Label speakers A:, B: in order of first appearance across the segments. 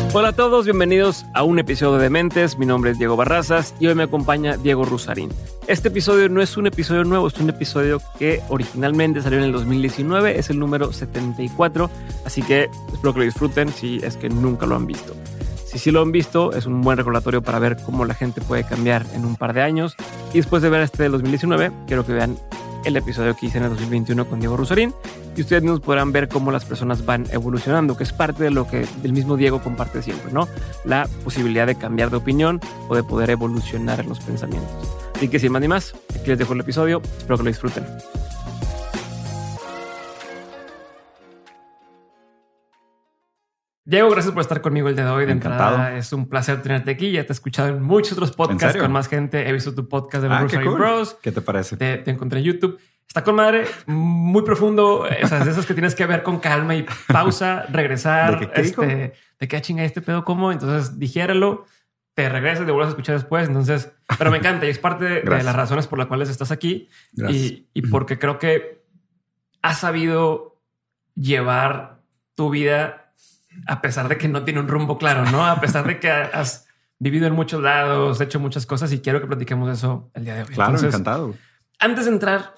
A: Hola a todos, bienvenidos a un episodio de Dementes. Mi nombre es Diego Barrazas y hoy me acompaña Diego Rusarín. Este episodio no es un episodio nuevo, es un episodio que originalmente salió en el 2019, es el número 74, así que espero que lo disfruten si es que nunca lo han visto. Si sí lo han visto, es un buen recordatorio para ver cómo la gente puede cambiar en un par de años. Y después de ver este del 2019, quiero que vean el episodio que hice en el 2021 con Diego Rusarín y ustedes mismos podrán ver cómo las personas van evolucionando, que es parte de lo que el mismo Diego comparte siempre, ¿no? La posibilidad de cambiar de opinión o de poder evolucionar en los pensamientos. Así que sin más ni más, aquí les dejo el episodio, espero que lo disfruten. Diego, gracias por estar conmigo el día de hoy. De entrada, es un placer tenerte aquí. Ya te he escuchado en muchos otros podcasts con más gente. He visto tu podcast de los Rusarín Bros.
B: ¿Qué te parece?
A: Te encontré en YouTube. Está con madre, muy profundo. Esas de esas que tienes que ver con calma y pausa, regresar. ¿De qué chinga este pedo? ¿Cómo? Entonces, digiéralo, te regresas, te vuelves a escuchar después. Entonces, pero me encanta y es parte de las razones por las cuales estás aquí. Y porque creo que has sabido llevar tu vida a pesar de que no tiene un rumbo claro, ¿no? A pesar de que has vivido en muchos lados, hecho muchas cosas y quiero que platiquemos de eso el día de hoy.
B: Claro, entonces, encantado.
A: Antes de entrar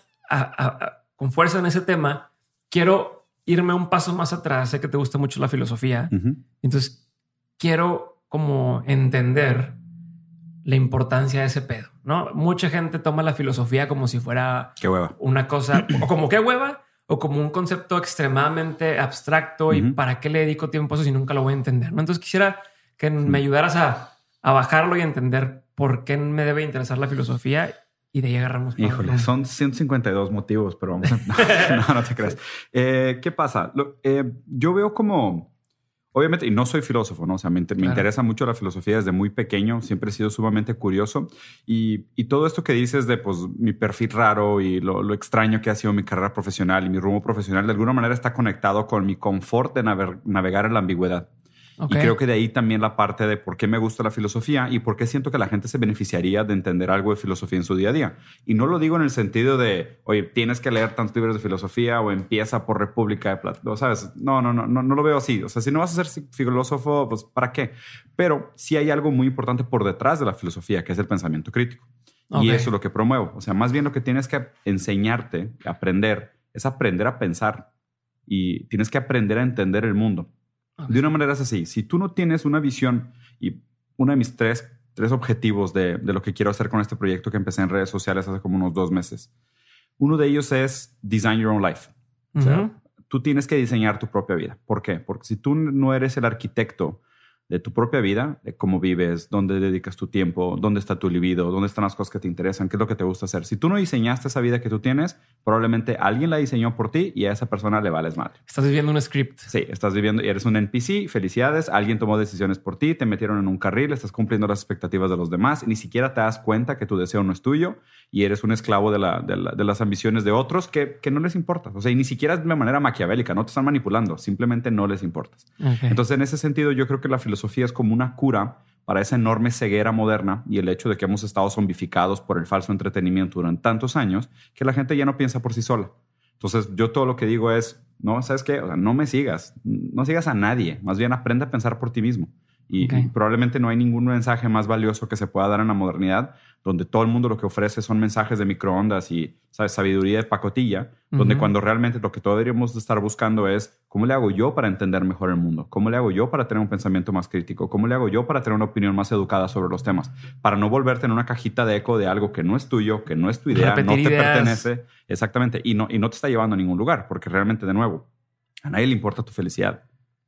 A: con fuerza en ese tema, quiero irme un paso más atrás. Sé que te gusta mucho la filosofía. Entonces quiero como entender la importancia de ese pedo, ¿no? Mucha gente toma la filosofía como si fuera
B: qué hueva,
A: una cosa o como qué hueva, o como un concepto extremadamente abstracto y para qué le dedico tiempo a eso si nunca lo voy a entender, ¿no? Entonces quisiera que me ayudaras a bajarlo y a entender por qué me debe interesar la filosofía y de ahí agarramos.
B: Híjole, son 152 motivos, pero vamos a... no te creas. ¿Qué pasa? Yo veo como... Obviamente, y no soy filósofo, ¿no? O sea, me interesa mucho la filosofía desde muy pequeño. Siempre he sido sumamente curioso. Y todo esto que dices de pues, mi perfil raro y lo extraño que ha sido mi carrera profesional y mi rumbo profesional, de alguna manera está conectado con mi confort de navegar en la ambigüedad. Okay. Y creo que de ahí también la parte de por qué me gusta la filosofía y por qué siento que la gente se beneficiaría de entender algo de filosofía en su día a día. Y no lo digo en el sentido de, oye, tienes que leer tantos libros de filosofía o empieza por República de Platón, ¿sabes? No lo veo así. O sea, si no vas a ser filósofo, pues ¿para qué? Pero sí hay algo muy importante por detrás de la filosofía, que es el pensamiento crítico. Okay. Y eso es lo que promuevo. O sea, más bien lo que tienes que enseñarte, aprender, es aprender a pensar y tienes que aprender a entender el mundo. De una manera es así. Si tú no tienes una visión y uno de mis tres objetivos de lo que quiero hacer con este proyecto que empecé en redes sociales hace como unos 2 meses, uno de ellos es design your own life. O sea, tú tienes que diseñar tu propia vida. ¿Por qué? Porque si tú no eres el arquitecto de tu propia vida, de cómo vives, dónde dedicas tu tiempo, dónde está tu libido, dónde están las cosas que te interesan, qué es lo que te gusta hacer. Si tú no diseñaste esa vida que tú tienes, probablemente alguien la diseñó por ti y a esa persona le vales madre.
A: Estás viviendo un script.
B: Sí, estás viviendo y eres un NPC. Felicidades. Alguien tomó decisiones por ti, te metieron en un carril, estás cumpliendo las expectativas de los demás y ni siquiera te das cuenta que tu deseo no es tuyo y eres un esclavo de las ambiciones de otros que no les importa. O sea, y ni siquiera de manera maquiavélica, no te están manipulando, simplemente no les importas. Okay. Entonces, en ese sentido, yo creo que la filosofía es como una cura para esa enorme ceguera moderna y el hecho de que hemos estado zombificados por el falso entretenimiento durante tantos años que la gente ya no piensa por sí sola. Entonces, yo todo lo que digo es, no, ¿sabes qué? O sea, no sigas a nadie. Más bien aprende a pensar por ti mismo. Y probablemente no hay ningún mensaje más valioso que se pueda dar en la modernidad, donde todo el mundo lo que ofrece son mensajes de microondas y, ¿sabes?, sabiduría de pacotilla, donde cuando realmente lo que todos deberíamos de estar buscando es ¿cómo le hago yo para entender mejor el mundo? ¿Cómo le hago yo para tener un pensamiento más crítico? ¿Cómo le hago yo para tener una opinión más educada sobre los temas? Para no volverte en una cajita de eco de algo que no es tuyo, que no es tu idea, no te pertenece. Exactamente. Y no te está llevando a ningún lugar, porque realmente, de nuevo, a nadie le importa tu felicidad.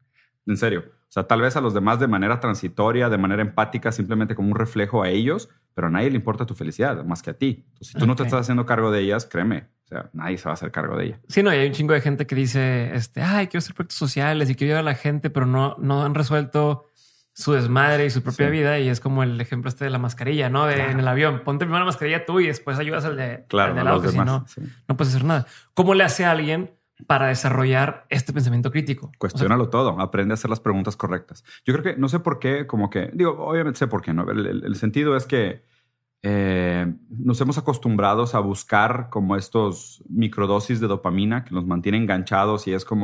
B: En serio. O sea, tal vez a los demás de manera transitoria, de manera empática, simplemente como un reflejo a ellos, pero a nadie le importa tu felicidad, más que a ti. Entonces, si tú no te estás haciendo cargo de ellas, créeme, o sea, nadie se va a hacer cargo de ella.
A: Sí, no, y hay un chingo de gente que dice, quiero hacer proyectos sociales y quiero ayudar a la gente, pero no han resuelto su desmadre y su propia vida. Y es como el ejemplo de la mascarilla, ¿no? En el avión, ponte primero la mascarilla tú y después ayudas al de lado, que si no puedes hacer nada. ¿Cómo le hace a alguien para desarrollar este pensamiento crítico?
B: Cuestiónalo todo, aprende a hacer las preguntas correctas. Yo creo que, no sé por qué, obviamente sé por qué, ¿no? El sentido es que nos hemos acostumbrado a buscar como estos microdosis de dopamina que nos mantienen enganchados y es como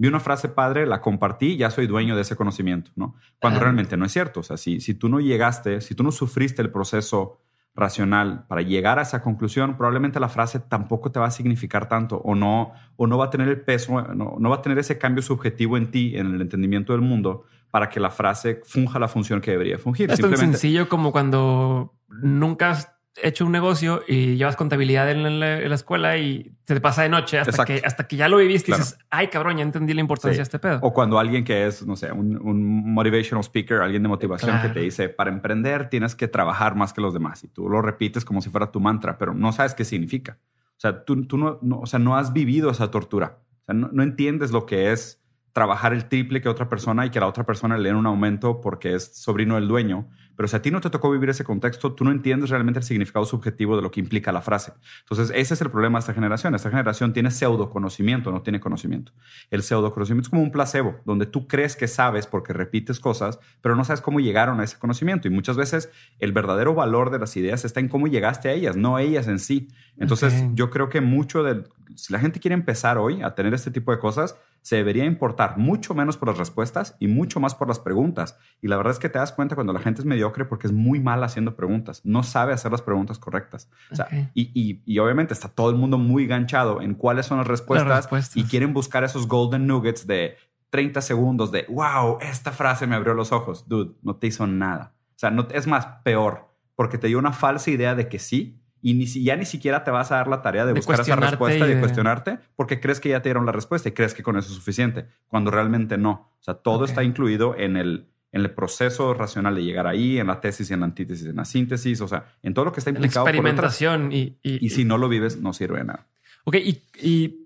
B: vi una frase padre, la compartí, ya soy dueño de ese conocimiento, ¿no? Cuando realmente no es cierto. O sea, si tú no llegaste, si tú no sufriste el proceso racional para llegar a esa conclusión, probablemente la frase tampoco te va a significar tanto o no va a tener el peso, no va a tener ese cambio subjetivo en ti, en el entendimiento del mundo, para que la frase funja la función que debería fungir.
A: Es tan sencillo como cuando nunca has hecho un negocio y llevas contabilidad en la escuela y se te pasa de noche hasta que ya lo viviste y dices, ay cabrón, ya entendí la importancia de este pedo.
B: O cuando alguien que es, no sé, un motivational speaker, alguien de motivación que te dice, para emprender tienes que trabajar más que los demás, y tú lo repites como si fuera tu mantra, pero no sabes qué significa. O sea, tú no has vivido esa tortura. O sea, no entiendes lo que es trabajar el triple que otra persona y que la otra persona le den un aumento porque es sobrino del dueño. Pero si a ti no te tocó vivir ese contexto, tú no entiendes realmente el significado subjetivo de lo que implica la frase. Entonces, ese es el problema de esta generación. Esta generación tiene pseudoconocimiento, no tiene conocimiento. El pseudoconocimiento es como un placebo, donde tú crees que sabes porque repites cosas, pero no sabes cómo llegaron a ese conocimiento. Y muchas veces el verdadero valor de las ideas está en cómo llegaste a ellas, no ellas en sí. Entonces, yo creo que si la gente quiere empezar hoy a tener este tipo de cosas, se debería importar mucho menos por las respuestas y mucho más por las preguntas. Y la verdad es que te das cuenta cuando la gente es mediocre porque es muy mal haciendo preguntas. No sabe hacer las preguntas correctas. O sea, y obviamente está todo el mundo muy ganchado en cuáles son las respuestas y quieren buscar esos golden nuggets de 30 segundos de wow, esta frase me abrió los ojos. Dude, no te hizo nada. O sea, es más, peor, porque te dio una falsa idea de que sí. Y ya ni siquiera te vas a dar la tarea de buscar esa respuesta y de cuestionarte porque crees que ya te dieron la respuesta y crees que con eso es suficiente, cuando realmente no. O sea, todo está incluido en el proceso racional de llegar ahí, en la tesis y en la antítesis, en la síntesis, o sea, en todo lo que está implicado.
A: La experimentación.
B: Por detrás. Y si no lo vives, no sirve de nada.
A: Ok, ¿y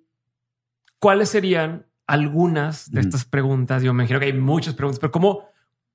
A: cuáles serían algunas de estas preguntas? Yo me imagino que hay muchas preguntas, pero ¿cómo?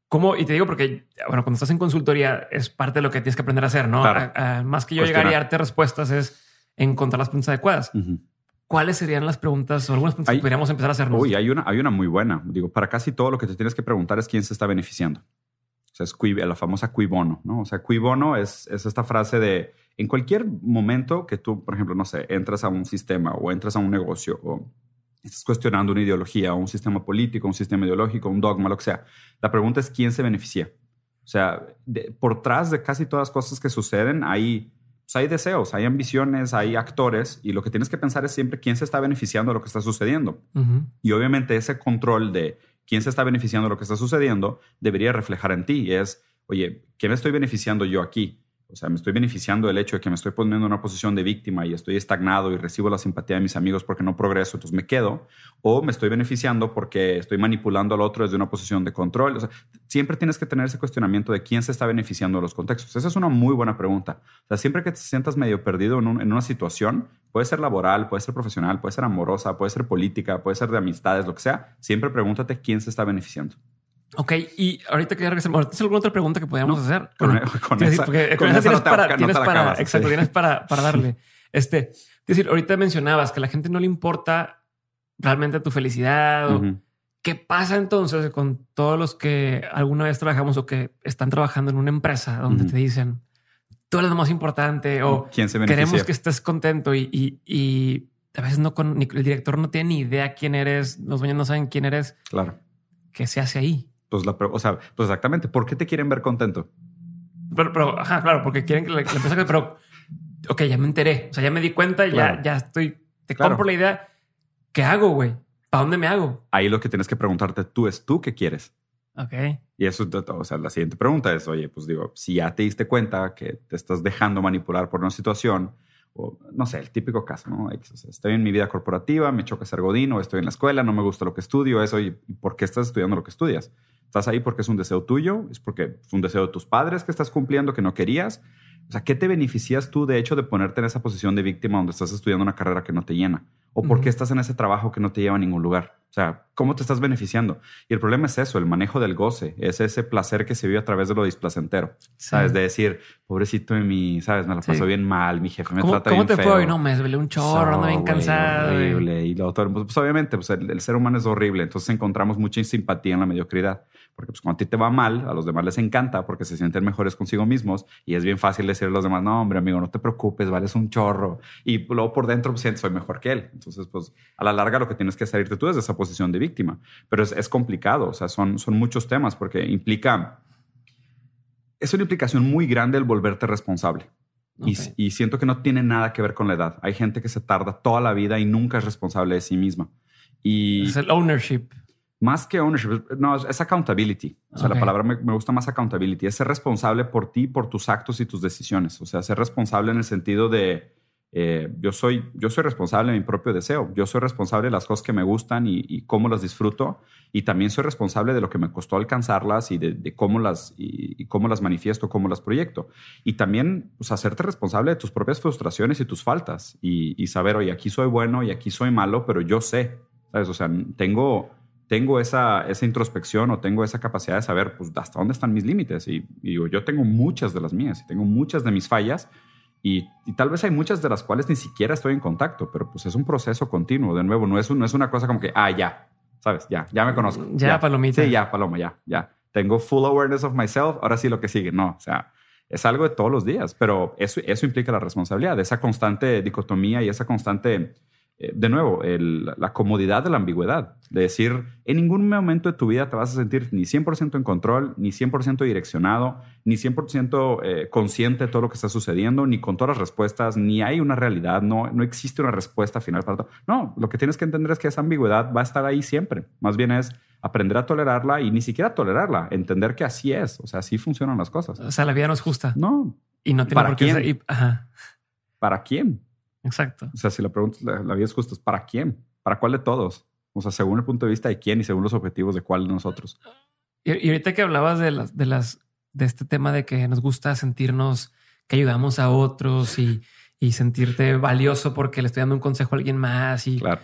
A: Y te digo porque, bueno, cuando estás en consultoría es parte de lo que tienes que aprender a hacer, ¿no?
B: Claro.
A: Más que yo llegar y darte respuestas es encontrar las preguntas adecuadas. ¿Cuáles serían las preguntas o algunas preguntas que podríamos empezar a hacernos?
B: Uy, hay una muy buena. Digo, para casi todo lo que te tienes que preguntar es quién se está beneficiando. O sea, es la famosa cui bono, ¿no? O sea, cui bono es esta frase de en cualquier momento que tú, por ejemplo, no sé, entras a un sistema o entras a un negocio o estás cuestionando una ideología o un sistema político, un sistema ideológico, un dogma, lo que sea. La pregunta es quién se beneficia. O sea, por detrás de casi todas las cosas que suceden hay deseos, hay ambiciones, hay actores y lo que tienes que pensar es siempre quién se está beneficiando de lo que está sucediendo. Y obviamente ese control de quién se está beneficiando de lo que está sucediendo debería reflejar en ti. Es, oye, ¿qué me estoy beneficiando yo aquí? O sea, me estoy beneficiando del hecho de que me estoy poniendo en una posición de víctima y estoy estagnado y recibo la simpatía de mis amigos porque no progreso, entonces me quedo. O me estoy beneficiando porque estoy manipulando al otro desde una posición de control. O sea, siempre tienes que tener ese cuestionamiento de quién se está beneficiando de los contextos. Esa es una muy buena pregunta. O sea, siempre que te sientas medio perdido en una situación, puede ser laboral, puede ser profesional, puede ser amorosa, puede ser política, puede ser de amistades, lo que sea. Siempre pregúntate quién se está beneficiando.
A: Ok, y ahorita que regresemos, ¿tienes alguna otra pregunta que podríamos hacer?
B: Con esa
A: tienes para darle. Es decir, ahorita mencionabas que a la gente no le importa realmente tu felicidad. ¿Qué pasa entonces con todos los que alguna vez trabajamos o que están trabajando en una empresa donde te dicen tú eres lo más importante o
B: ¿quién se beneficia?
A: Queremos que estés contento y a veces el director no tiene ni idea quién eres, los dueños no saben quién eres.
B: Claro.
A: ¿Qué se hace ahí?
B: Pues exactamente. ¿Por qué te quieren ver contento?
A: Pero claro, porque quieren que la empresa... Pero, ok, ya me enteré. O sea, ya me di cuenta, ya estoy... compro la idea. ¿Qué hago, güey? ¿Para dónde me hago?
B: Ahí lo que tienes que preguntarte tú qué quieres.
A: Ok.
B: Y eso, o sea, la siguiente pregunta es, oye, pues digo, si ya te diste cuenta que te estás dejando manipular por una situación... O, no sé, el típico caso, ¿no? O sea, estoy en mi vida corporativa, me choca ser godín, o estoy en la escuela, no me gusta lo que estudio, eso. ¿Y por qué estás estudiando lo que estudias? ¿Estás ahí porque es un deseo tuyo? ¿Es porque es un deseo de tus padres que estás cumpliendo que no querías? O sea, ¿qué te beneficias tú de hecho de ponerte en esa posición de víctima donde estás estudiando una carrera que no te llena? ¿O por qué estás en ese trabajo que no te lleva a ningún lugar? O sea, ¿cómo te estás beneficiando? Y el problema es eso, el manejo del goce. Es ese placer que se vive a través de lo displacentero. Sí. ¿Sabes? De decir, pobrecito de mí, ¿sabes? Me la pasó bien mal, mi jefe me trata bien feo.
A: ¿Cómo te fue? No, me desvelé un chorro, ando bien cansado.
B: Horrible. Y lo otro, pues obviamente, pues el ser humano es horrible. Entonces encontramos mucha simpatía en la mediocridad. Porque pues cuando a ti te va mal, a los demás les encanta porque se sienten mejores consigo mismos. Y es bien fácil decirle a los demás, no, hombre, amigo, no te preocupes, vales un chorro. Y luego por dentro pues, soy mejor que él. Entonces, pues a la larga lo que tienes que salirte tú es de esa posición de víctima. Pero es complicado, o sea, son muchos temas porque es una implicación muy grande el volverte responsable. Okay. Y siento que no tiene nada que ver con la edad. Hay gente que se tarda toda la vida y nunca es responsable de sí misma.
A: Es el ownership.
B: Más que ownership, no, es accountability. O sea, la palabra me gusta más accountability. Es ser responsable por ti, por tus actos y tus decisiones. O sea, ser responsable en el sentido de yo soy responsable de mi propio deseo. Yo soy responsable de las cosas que me gustan y cómo las disfruto. Y también soy responsable de lo que me costó alcanzarlas y de cómo las manifiesto, cómo las proyecto. Y también, o sea, hacerte responsable de tus propias frustraciones y tus faltas. Y saber, oye, aquí soy bueno y aquí soy malo, pero yo sé, ¿sabes? O sea, tengo esa introspección o tengo esa capacidad de saber pues, hasta dónde están mis límites. Y digo, yo tengo muchas de las mías y tengo muchas de mis fallas. Y tal vez hay muchas de las cuales ni siquiera estoy en contacto, pero pues es un proceso continuo. De nuevo, no es una cosa como que, ya, ¿sabes? Ya me conozco.
A: Ya, palomita.
B: Sí, ya, paloma, ya. Tengo full awareness of myself, ahora sí lo que sigue. No, o sea, es algo de todos los días, pero eso implica la responsabilidad, esa constante dicotomía y esa constante, de nuevo, la comodidad de la ambigüedad. De decir, en ningún momento de tu vida te vas a sentir ni 100% en control, ni 100% direccionado, ni 100% consciente de todo lo que está sucediendo, ni con todas las respuestas, ni hay una realidad, no existe una respuesta final para todo. No, lo que tienes que entender es que esa ambigüedad va a estar ahí siempre. Más bien es aprender a tolerarla y ni siquiera tolerarla, entender que así es, o sea, así funcionan las cosas.
A: O sea, la vida no es justa.
B: No.
A: Y no tiene por qué ser.
B: ¿Para quién?
A: Exacto.
B: O sea, si la pregunta la vida es justa, ¿para quién? ¿Para cuál de todos? O sea, según el punto de vista de quién y según los objetivos de cuál de nosotros.
A: Y ahorita que hablabas de este tema de que nos gusta sentirnos que ayudamos a otros y sentirte valioso porque le estoy dando un consejo a alguien más. Y
B: claro.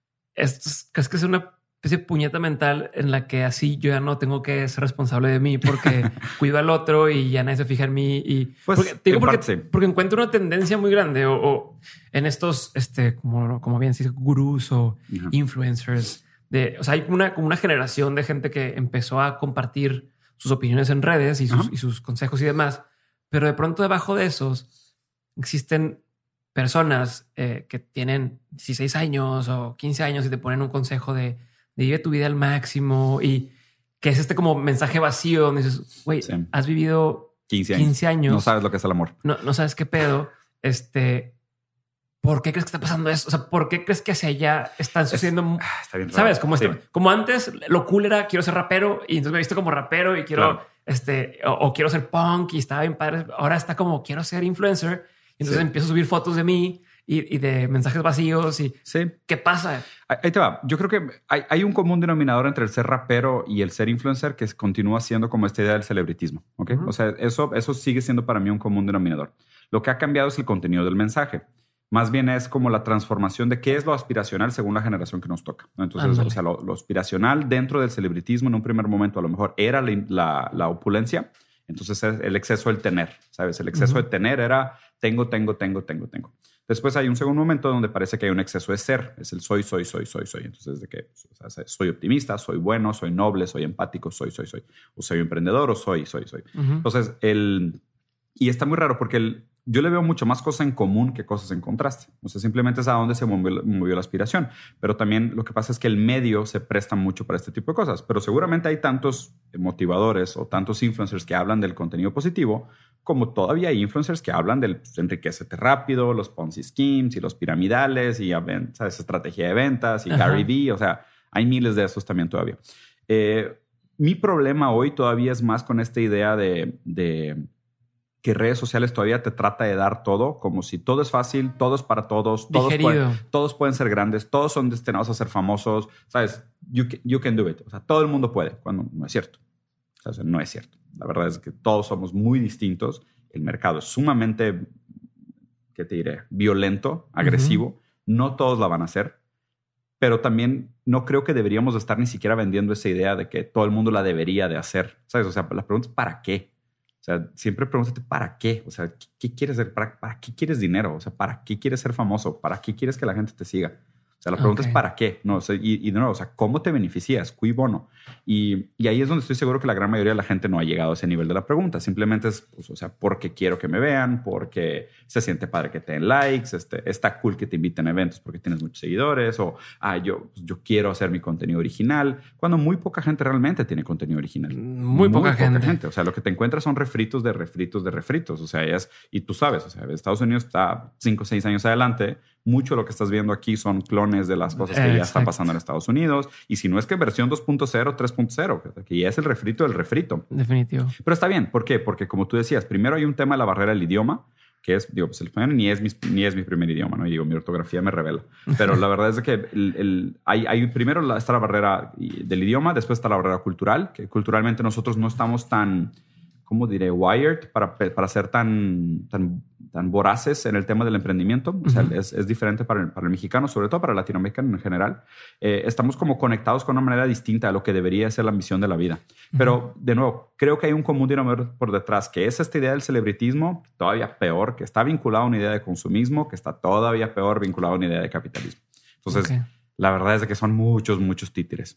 A: ¿Crees que es una especie de puñeta mental en la que así yo ya no tengo que ser responsable de mí porque cuido al otro y ya nadie se fija en mí? Y
B: pues,
A: porque encuentro una tendencia muy grande o en estos, como bien se dice, gurús o influencers. O sea, hay como una generación de gente que empezó a compartir sus opiniones en redes y sus consejos y demás. Pero de pronto debajo de esos existen personas que tienen 16 años o 15 años y te ponen un consejo de vive tu vida al máximo y que es como mensaje vacío donde dices, güey, has vivido 15 años.
B: No sabes lo que es el amor.
A: No sabes qué pedo. ¿Por qué crees que está pasando eso? O sea, ¿por qué crees que hacia allá están sucediendo?
B: Está bien,
A: ¿sabes? Como antes lo cool era quiero ser rapero y entonces me he visto como rapero y quiero, o quiero ser punk y estaba bien padre. Ahora está como quiero ser influencer. Y entonces empiezo a subir fotos de mí y de mensajes vacíos y ¿qué pasa?
B: Ahí te va. Yo creo que hay un común denominador entre el ser rapero y el ser influencer que continúa siendo como esta idea del celebritismo. ¿Okay? O sea, eso sigue siendo para mí un común denominador. Lo que ha cambiado es el contenido del mensaje. Más bien es como la transformación de qué es lo aspiracional según la generación que nos toca. Entonces, o sea, lo aspiracional dentro del celebritismo en un primer momento a lo mejor era la opulencia. Entonces, el exceso del tener, ¿sabes? El exceso de tener era tengo. Después hay un segundo momento donde parece que hay un exceso de ser. Es el soy. Entonces, de que o sea, soy optimista, soy bueno, soy noble, soy empático, soy. O soy emprendedor o soy. Entonces, y está muy raro porque yo le veo mucho más cosas en común que cosas en contraste. O sea, simplemente es a dónde se movió la aspiración. Pero también lo que pasa es que el medio se presta mucho para este tipo de cosas. Pero seguramente hay tantos motivadores o tantos influencers que hablan del contenido positivo, como todavía hay influencers que hablan del enriquecete rápido, los Ponzi schemes y los piramidales y ¿sabes? Estrategia de ventas y Gary Vee. O sea, hay miles de esos también todavía. Mi problema hoy todavía es más con esta idea de que redes sociales todavía te trata de dar todo, como si todo es fácil, todo es para todos, todos pueden ser grandes, todos son destinados a ser famosos, ¿sabes? You can do it. O sea, todo el mundo puede, cuando no es cierto. O sea, no es cierto. La verdad es que todos somos muy distintos. El mercado es sumamente, ¿qué te diré? Violento, agresivo. No todos la van a hacer. Pero también no creo que deberíamos estar ni siquiera vendiendo esa idea de que todo el mundo la debería de hacer. ¿Sabes? O sea, la pregunta es ¿para qué? O sea, siempre pregúntate ¿para qué? O sea, ¿qué quieres hacer? ¿Para qué quieres dinero? O sea, ¿para qué quieres ser famoso? ¿Para qué quieres que la gente te siga? O sea, la pregunta es ¿para qué? No, o sea, y de nuevo, o sea, ¿cómo te beneficias? Cui bono. Y ahí es donde estoy seguro que la gran mayoría de la gente no ha llegado a ese nivel de la pregunta. Simplemente es, pues, o sea, porque quiero que me vean, porque se siente padre que te den likes, está cool que te inviten a eventos porque tienes muchos seguidores, o yo quiero hacer mi contenido original, cuando muy poca gente realmente tiene contenido original.
A: Muy poca gente.
B: O sea, lo que te encuentras son refritos de refritos de refritos. O sea, y tú sabes, o sea, Estados Unidos está 5 o 6 años adelante. Mucho de lo que estás viendo aquí son clones de las cosas que ya están pasando en Estados Unidos. Y si no es que versión 2.0, 3.0, que ya es el refrito del refrito.
A: Definitivo.
B: Pero está bien. ¿Por qué? Porque como tú decías, primero hay un tema de la barrera del idioma, que es, pues el español ni es mi primer idioma, ¿no? Y mi ortografía me revela. Pero la verdad es que hay primero está la barrera del idioma, después está la barrera cultural, que culturalmente nosotros no estamos tan, ¿cómo diré? Wired para ser tan voraces en el tema del emprendimiento. O sea, es diferente para el mexicano, sobre todo para el latinoamericano en general. Estamos como conectados con una manera distinta a lo que debería ser la misión de la vida. Pero, de nuevo, creo que hay un común denominador por detrás, que es esta idea del celebritismo, todavía peor, que está vinculado a una idea de consumismo, que está todavía peor vinculado a una idea de capitalismo. Entonces, la verdad es que son muchos títeres.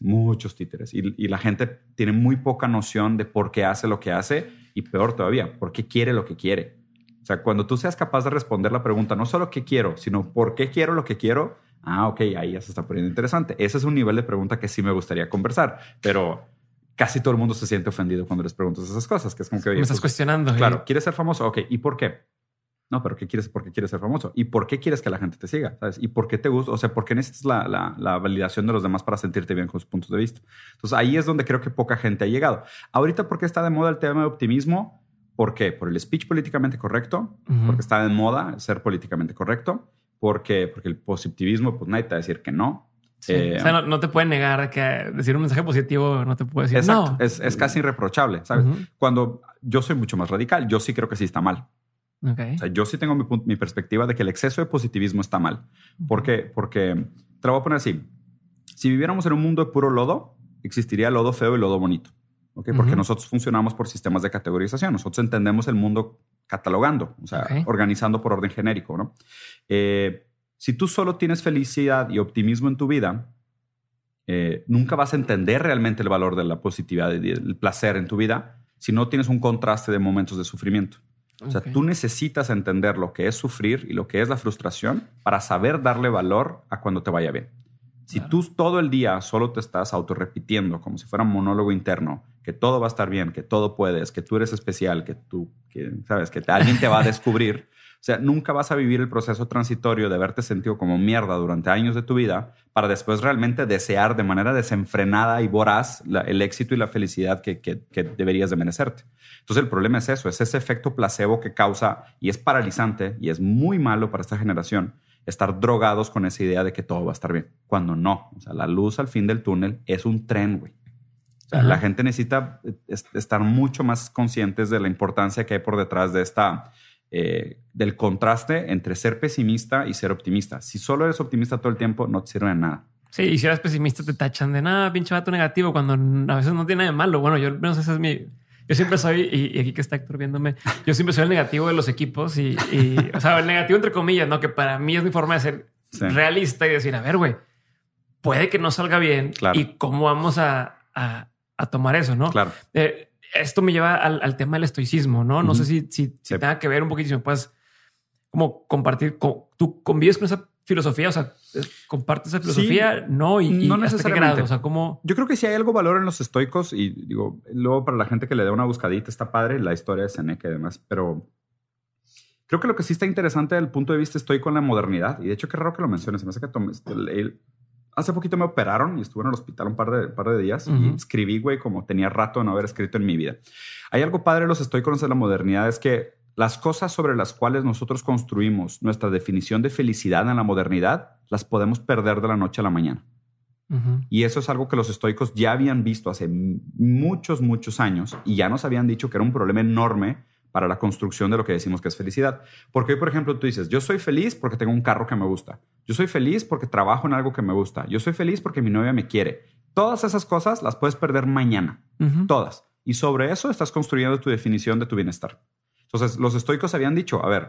B: Y la gente tiene muy poca noción de por qué hace lo que hace y peor todavía, por qué quiere lo que quiere. O sea, cuando tú seas capaz de responder la pregunta, no solo qué quiero, sino por qué quiero lo que quiero, ok, ahí ya se está poniendo interesante. Ese es un nivel de pregunta que sí me gustaría conversar, pero casi todo el mundo se siente ofendido cuando les preguntas esas cosas, que es como que...
A: Me estás cuestionando.
B: Claro, ¿quieres ser famoso? Ok, ¿y por qué? No, pero ¿por qué quieres ser famoso? ¿Y por qué quieres que la gente te siga? ¿Sabes? ¿Y por qué te gusta? O sea, ¿por qué necesitas la validación de los demás para sentirte bien con sus puntos de vista? Entonces, ahí es donde creo que poca gente ha llegado. Ahorita, ¿por qué está de moda el tema de optimismo? ¿Por qué? Por el speech políticamente correcto, porque está de moda ser políticamente correcto, porque el positivismo, pues nadie te va a decir que no.
A: Sí. O sea, no te pueden negar que decir un mensaje positivo, no te puede decir
B: exacto.
A: no.
B: Es casi irreprochable, ¿sabes? Cuando yo soy mucho más radical, yo sí creo que sí está mal.
A: Okay.
B: O sea, yo sí tengo mi perspectiva de que el exceso de positivismo está mal. ¿Por qué? Porque te lo voy a poner así. Si viviéramos en un mundo de puro lodo, existiría lodo feo y lodo bonito. ¿Okay? Porque nosotros funcionamos por sistemas de categorización. Nosotros entendemos el mundo catalogando, o sea, organizando por orden genérico, ¿no? Si tú solo tienes felicidad y optimismo en tu vida, nunca vas a entender realmente el valor de la positividad y el placer en tu vida si no tienes un contraste de momentos de sufrimiento. O sea, tú necesitas entender lo que es sufrir y lo que es la frustración para saber darle valor a cuando te vaya bien. Si tú todo el día solo te estás autorrepitiendo como si fuera un monólogo interno, que todo va a estar bien, que todo puedes, que tú eres especial, que sabes, que alguien te va a descubrir, o sea, nunca vas a vivir el proceso transitorio de haberte sentido como mierda durante años de tu vida para después realmente desear de manera desenfrenada y voraz el éxito y la felicidad que deberías de merecerte. Entonces el problema es eso, es ese efecto placebo que causa y es paralizante y es muy malo para esta generación estar drogados con esa idea de que todo va a estar bien, cuando no. O sea, la luz al fin del túnel es un tren, güey. O sea, la gente necesita estar mucho más conscientes de la importancia que hay por detrás de del contraste entre ser pesimista y ser optimista. Si solo eres optimista todo el tiempo, no te sirve de nada.
A: Sí, y si eres pesimista te tachan de nada, pinche vato negativo, cuando a veces no tiene nada de malo. Bueno, yo al menos ese es mi... Yo siempre soy, y aquí que está Héctor viéndome, yo siempre soy el negativo de los equipos y o sea, el negativo entre comillas, ¿no? Que para mí es mi forma de ser realista y decir, a ver, güey, puede que no salga bien y cómo vamos a tomar eso, ¿no?
B: Claro.
A: Esto me lleva al tema del estoicismo, ¿no? No sé si tenga que ver un poquito, si me puedes como compartir, tú convives con esa filosofía, o sea, compartes esa filosofía, no, y
B: no
A: hasta qué grado, o sea, ¿cómo?
B: Yo creo que sí hay algo valor en los estoicos y digo, luego para la gente que le dé una buscadita está padre la historia de Seneca y demás, pero creo que lo que sí está interesante desde el punto de vista estoico en la modernidad, y de hecho qué raro que lo menciones, se me hace que hace poquito me operaron y estuve en el hospital un par de días y escribí, güey, como tenía rato de no haber escrito en mi vida. Hay algo padre de los estoicos de la modernidad, es que las cosas sobre las cuales nosotros construimos nuestra definición de felicidad en la modernidad, las podemos perder de la noche a la mañana. Y eso es algo que los estoicos ya habían visto hace muchos años y ya nos habían dicho que era un problema enorme para la construcción de lo que decimos que es felicidad. Porque hoy, por ejemplo, tú dices, yo soy feliz porque tengo un carro que me gusta. Yo soy feliz porque trabajo en algo que me gusta. Yo soy feliz porque mi novia me quiere. Todas esas cosas las puedes perder mañana. Todas. Y sobre eso estás construyendo tu definición de tu bienestar. Entonces, los estoicos habían dicho, a ver,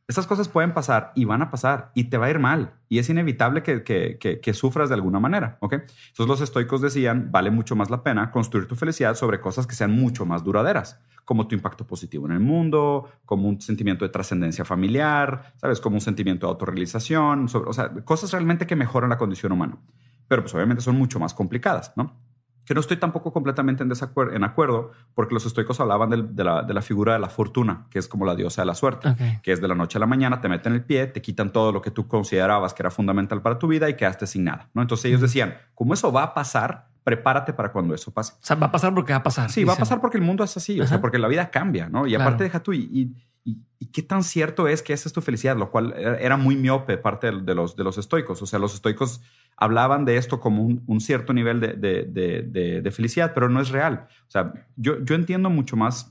B: Estas cosas pueden pasar y van a pasar y te va a ir mal. Y es inevitable que sufras de alguna manera. ¿Ok? Entonces los estoicos decían, vale mucho más la pena construir tu felicidad sobre cosas que sean mucho más duraderas, como tu impacto positivo en el mundo, como un sentimiento de trascendencia familiar, ¿sabes? Como un sentimiento de autorrealización, o sea, cosas realmente que mejoran la condición humana. Pero pues obviamente son mucho más complicadas, ¿no? Que no estoy tampoco completamente en acuerdo, porque los estoicos hablaban de la figura de la fortuna, que es como la diosa de la suerte, que es de la noche a la mañana, te meten el pie, te quitan todo lo que tú considerabas que era fundamental para tu vida y quedaste sin nada, ¿no? Entonces ellos decían, como eso va a pasar, prepárate para cuando eso pase.
A: O sea, va a pasar porque va a pasar.
B: Sí, va a pasar porque el mundo es así, o sea, porque la vida cambia, ¿no? Y aparte deja tú, ¿y qué tan cierto es que esa es tu felicidad? Lo cual era muy miope parte de los estoicos. O sea, los estoicos hablaban de esto como un cierto nivel de felicidad, pero no es real. O sea, yo entiendo mucho más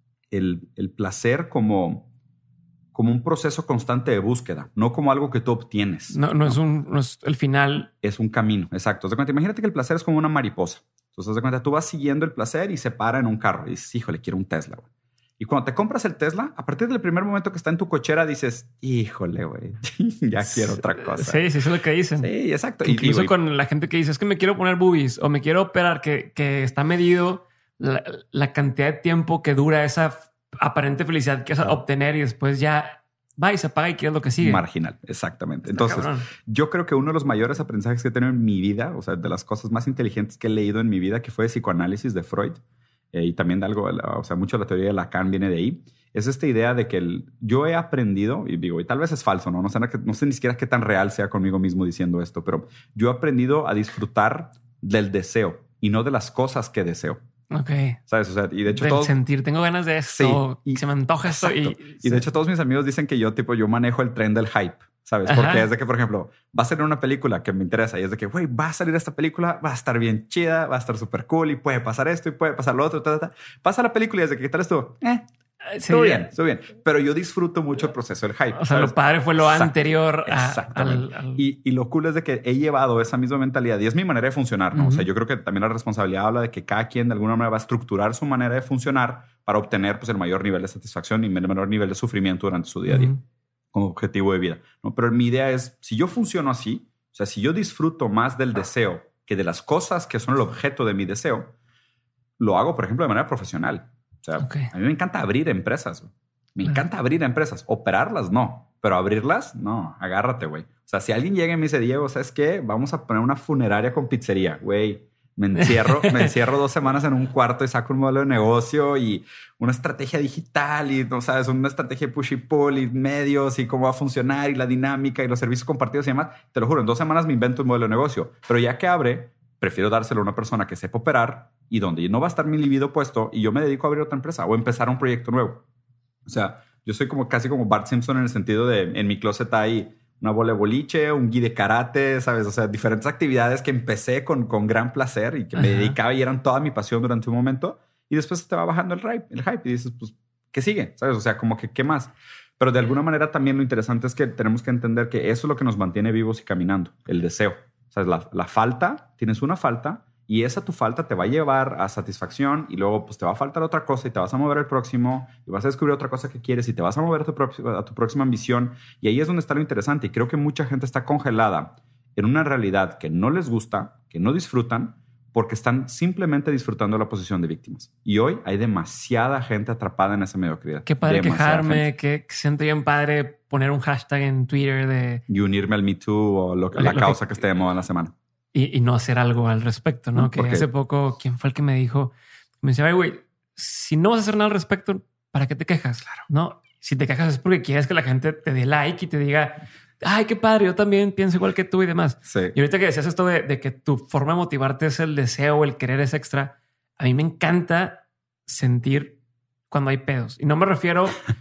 B: el placer como un proceso constante de búsqueda, no como algo que tú obtienes.
A: No es el final.
B: Es un camino, exacto. Imagínate que el placer es como una mariposa. Entonces, haz de cuenta, tú vas siguiendo el placer y se para en un carro y dices, híjole, quiero un Tesla, güey. Y cuando te compras el Tesla, a partir del primer momento que está en tu cochera, dices, híjole, güey, ya quiero otra cosa.
A: Sí, eso es lo que dicen.
B: Sí, exacto.
A: Incluso con la gente que dice, es que me quiero poner boobies o me quiero operar, que está medido la cantidad de tiempo que dura esa aparente felicidad que vas a obtener y después ya va y se apaga y quieres lo que sigue.
B: Marginal, exactamente. Entonces, yo creo que uno de los mayores aprendizajes que he tenido en mi vida, o sea, de las cosas más inteligentes que he leído en mi vida, que fue de psicoanálisis de Freud, y también de algo, o sea, mucho de la teoría de Lacan viene de ahí, es esta idea de que yo he aprendido, y digo, y tal vez es falso, ¿no? No sé ni siquiera qué tan real sea conmigo mismo diciendo esto, pero yo he aprendido a disfrutar del deseo y no de las cosas que deseo.
A: Ok.
B: ¿Sabes? O sea, y de hecho
A: del sentir, tengo ganas de esto,
B: sí,
A: y se me antoja esto.
B: Y de hecho todos mis amigos dicen que yo manejo el tren del hype. ¿Sabes? Porque es de que, por ejemplo, va a salir una película que me interesa y es de que, güey, va a salir esta película, va a estar bien chida, va a estar súper cool y puede pasar esto y puede pasar lo otro. Pasa la película y es de que, ¿qué tal estuvo? Estuvo bien. Pero yo disfruto mucho el proceso del hype.
A: O sea, ¿sabes? Lo padre fue lo anterior.
B: Exactamente. Y lo cool es de que he llevado esa misma mentalidad y es mi manera de funcionar, ¿no? O sea, yo creo que también la responsabilidad habla de que cada quien de alguna manera va a estructurar su manera de funcionar para obtener pues, el mayor nivel de satisfacción y el menor nivel de sufrimiento durante su día a día. Como objetivo de vida, ¿no? Pero mi idea es, si yo funciono así, o sea, si yo disfruto más del deseo que de las cosas que son el objeto de mi deseo, lo hago, por ejemplo, de manera profesional. O sea, a mí me encanta abrir empresas. Me encanta abrir empresas. Operarlas, no. Pero abrirlas, no. Agárrate, güey. O sea, si alguien llega y me dice, Diego, ¿sabes qué? Vamos a poner una funeraria con pizzería, güey. Me encierro 2 semanas en un cuarto y saco un modelo de negocio y una estrategia digital y, no sabes, una estrategia de push y pull y medios y cómo va a funcionar y la dinámica y los servicios compartidos y demás. Te lo juro, en 2 semanas me invento un modelo de negocio. Pero ya que abre, prefiero dárselo a una persona que sepa operar y donde no va a estar mi libido puesto y yo me dedico a abrir otra empresa o empezar un proyecto nuevo. O sea, yo soy casi como Bart Simpson en el sentido de en mi closet hay una bola de boliche, un gi de karate, ¿sabes? O sea, diferentes actividades que empecé con gran placer y que me dedicaba y eran toda mi pasión durante un momento. Y después te va bajando el hype y dices, pues, ¿qué sigue? ¿Sabes? O sea, como que, ¿qué más? Pero de alguna manera también lo interesante es que tenemos que entender que eso es lo que nos mantiene vivos y caminando, el deseo. O sea, la falta, tienes una falta y esa tu falta te va a llevar a satisfacción y luego pues te va a faltar otra cosa y te vas a mover al próximo y vas a descubrir otra cosa que quieres y te vas a mover a tu próxima ambición. Y ahí es donde está lo interesante y creo que mucha gente está congelada en una realidad que no les gusta, que no disfrutan porque están simplemente disfrutando la posición de víctimas. Y hoy hay demasiada gente atrapada en esa mediocridad.
A: Qué padre quejarme, que siento bien padre poner un hashtag en Twitter y
B: unirme al Me Too o la causa que esté de moda en la semana.
A: Y no hacer algo al respecto, ¿no? Que hace poco, ¿quién fue el que me dijo? Me decía, güey, si no vas a hacer nada al respecto, ¿para qué te quejas? Claro. No, si te quejas es porque quieres que la gente te dé like y te diga, ay, qué padre, yo también pienso igual que tú y demás.
B: Sí.
A: Y ahorita que decías esto de que tu forma de motivarte es el deseo o el querer es extra, a mí me encanta sentir cuando hay pedos. Y no me refiero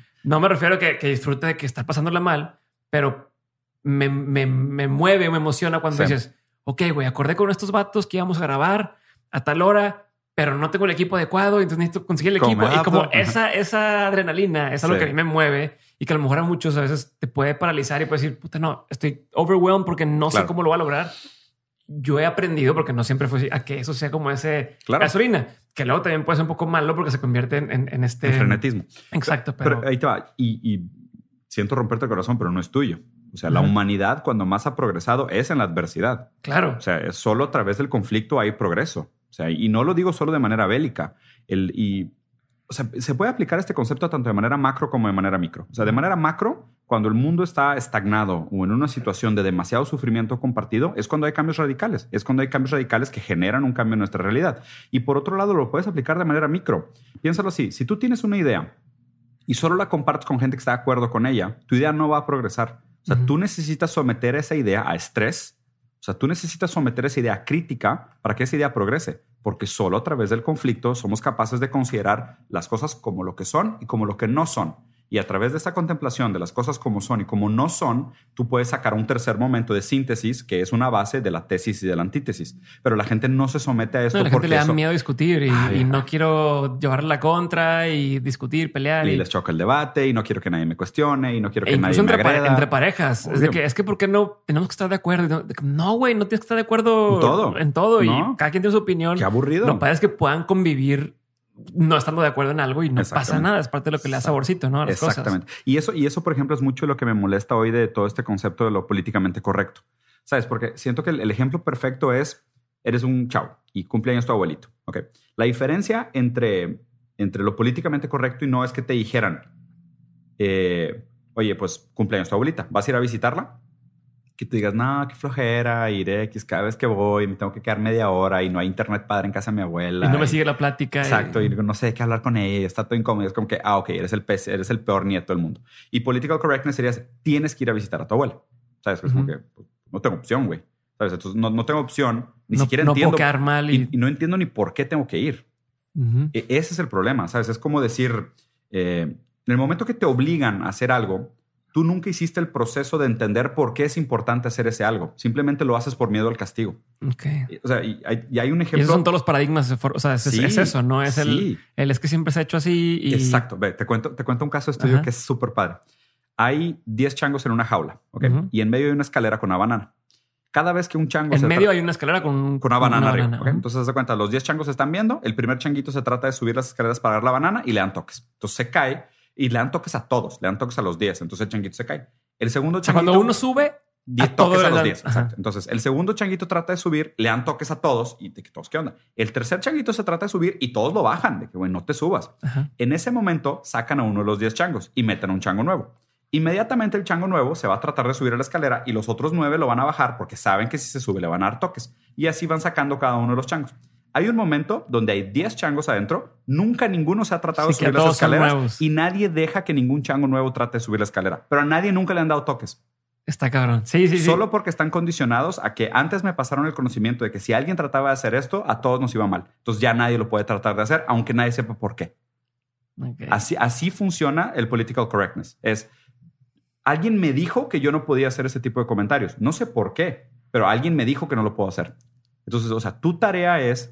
A: a que disfrute de que estar pasándola mal, pero me mueve, me emociona cuando dices, ok, güey, acordé con estos vatos que íbamos a grabar a tal hora, pero no tengo el equipo adecuado, entonces necesito conseguir el equipo. Y como esa adrenalina es algo que a mí me mueve y que a lo mejor a muchos a veces te puede paralizar y puedes decir, puta, no, estoy overwhelmed porque no sé cómo lo voy a lograr. Yo he aprendido, porque no siempre fue así, a que eso sea como ese gasolina, que luego también puede ser un poco malo porque se convierte en este...
B: frenetismo.
A: Exacto.
B: Pero ahí te va. Y siento romperte el corazón, pero no es tuyo. O sea, la humanidad cuando más ha progresado es en la adversidad.
A: Claro.
B: O sea, es solo a través del conflicto hay progreso. O sea, y no lo digo solo de manera bélica. O sea, se puede aplicar este concepto tanto de manera macro como de manera micro. O sea, de manera macro, cuando el mundo está estagnado o en una situación de demasiado sufrimiento compartido, es cuando hay cambios radicales. Es cuando hay cambios radicales que generan un cambio en nuestra realidad. Y por otro lado, lo puedes aplicar de manera micro. Piénsalo así. Si tú tienes una idea y solo la compartes con gente que está de acuerdo con ella, tu idea no va a progresar. O sea, tú necesitas someter esa idea a estrés. O sea, tú necesitas someter esa idea a crítica para que esa idea progrese. Porque solo a través del conflicto somos capaces de considerar las cosas como lo que son y como lo que no son. Y a través de esa contemplación de las cosas como son y como no son, tú puedes sacar un tercer momento de síntesis que es una base de la tesis y de la antítesis. Pero la gente no se somete a esto
A: porque... La gente le da miedo a discutir y no quiero llevarle la contra y discutir, pelear.
B: Y les choca el debate y no quiero que nadie me cuestione y no quiero que nadie me agreda.
A: Entre parejas. Es que ¿por qué no tenemos que estar de acuerdo? No, güey, no tienes que estar de acuerdo en todo.
B: ¿No?
A: Y cada quien tiene su opinión.
B: Qué aburrido.
A: Lo que pasa es que puedan convivir no estando de acuerdo en algo y no pasa nada. Es parte de lo que le da saborcito, ¿no? A las
B: Exactamente.
A: cosas.
B: Y eso, por ejemplo, es mucho lo que me molesta hoy de todo este concepto de lo políticamente correcto. ¿Sabes? Porque siento que el ejemplo perfecto es, eres un chavo y cumpleaños tu abuelito. Okay. La diferencia entre lo políticamente correcto y no es que te dijeran, oye, pues cumpleaños tu abuelita, ¿vas a ir a visitarla? Que tú digas, no, qué flojera, iré X cada vez que voy, me tengo que quedar media hora y no hay internet padre en casa de mi abuela.
A: Y no me sigue la plática.
B: Exacto, y no sé qué hablar con ella, está todo incómodo. Es como que, ok, eres el peor nieto del mundo. Y political correctness sería, tienes que ir a visitar a tu abuela. ¿Sabes? Es como que pues, no tengo opción, güey. ¿Sabes? Entonces no tengo opción, ni siquiera entiendo.
A: No puedo quedar mal.
B: Y no entiendo ni por qué tengo que ir. Ese es el problema, ¿sabes? Es como decir, en el momento que te obligan a hacer algo, tú nunca hiciste el proceso de entender por qué es importante hacer ese algo. Simplemente lo haces por miedo al castigo.
A: Okay.
B: O sea, y hay un ejemplo.
A: Y esos son todos los paradigmas. O sea, es eso, no es el es que siempre se ha hecho así. Y...
B: Exacto. Ve, te cuento un caso de estudio que es súper padre. Hay 10 changos en una jaula, ¿ok? Y en medio hay una escalera con una banana. Cada vez que un chango
A: en medio hay una escalera con
B: una banana arriba. ¿Okay? Entonces, haz de cuenta, los 10 changos se están viendo. El primer changuito se trata de subir las escaleras para dar la banana y le dan toques. Entonces se cae y le dan toques a todos. Le dan toques a los 10. Entonces el changuito se cae. El segundo changuito...
A: Cuando uno sube...
B: 10 toques a los 10. Exacto. Entonces, el segundo changuito trata de subir, le dan toques a todos y de que todos, ¿qué onda? El tercer changuito se trata de subir y todos lo bajan, de que, güey, no te subas. En ese momento, sacan a uno de los 10 changos y meten a un chango nuevo. Inmediatamente el chango nuevo se va a tratar de subir a la escalera y los otros 9 lo van a bajar porque saben que si se sube le van a dar toques. Y así van sacando cada uno de los changos. Hay un momento donde hay 10 changos adentro. Nunca ninguno se ha tratado de subir las escaleras y nadie deja que ningún chango nuevo trate de subir la escalera. Pero a nadie nunca le han dado toques.
A: Está cabrón. Sí.
B: Solo porque están condicionados a que antes me pasaron el conocimiento de que si alguien trataba de hacer esto, a todos nos iba mal. Entonces ya nadie lo puede tratar de hacer, aunque nadie sepa por qué. Okay. Así funciona el political correctness. Alguien me dijo que yo no podía hacer ese tipo de comentarios. No sé por qué, pero alguien me dijo que no lo puedo hacer. Entonces, o sea, tu tarea es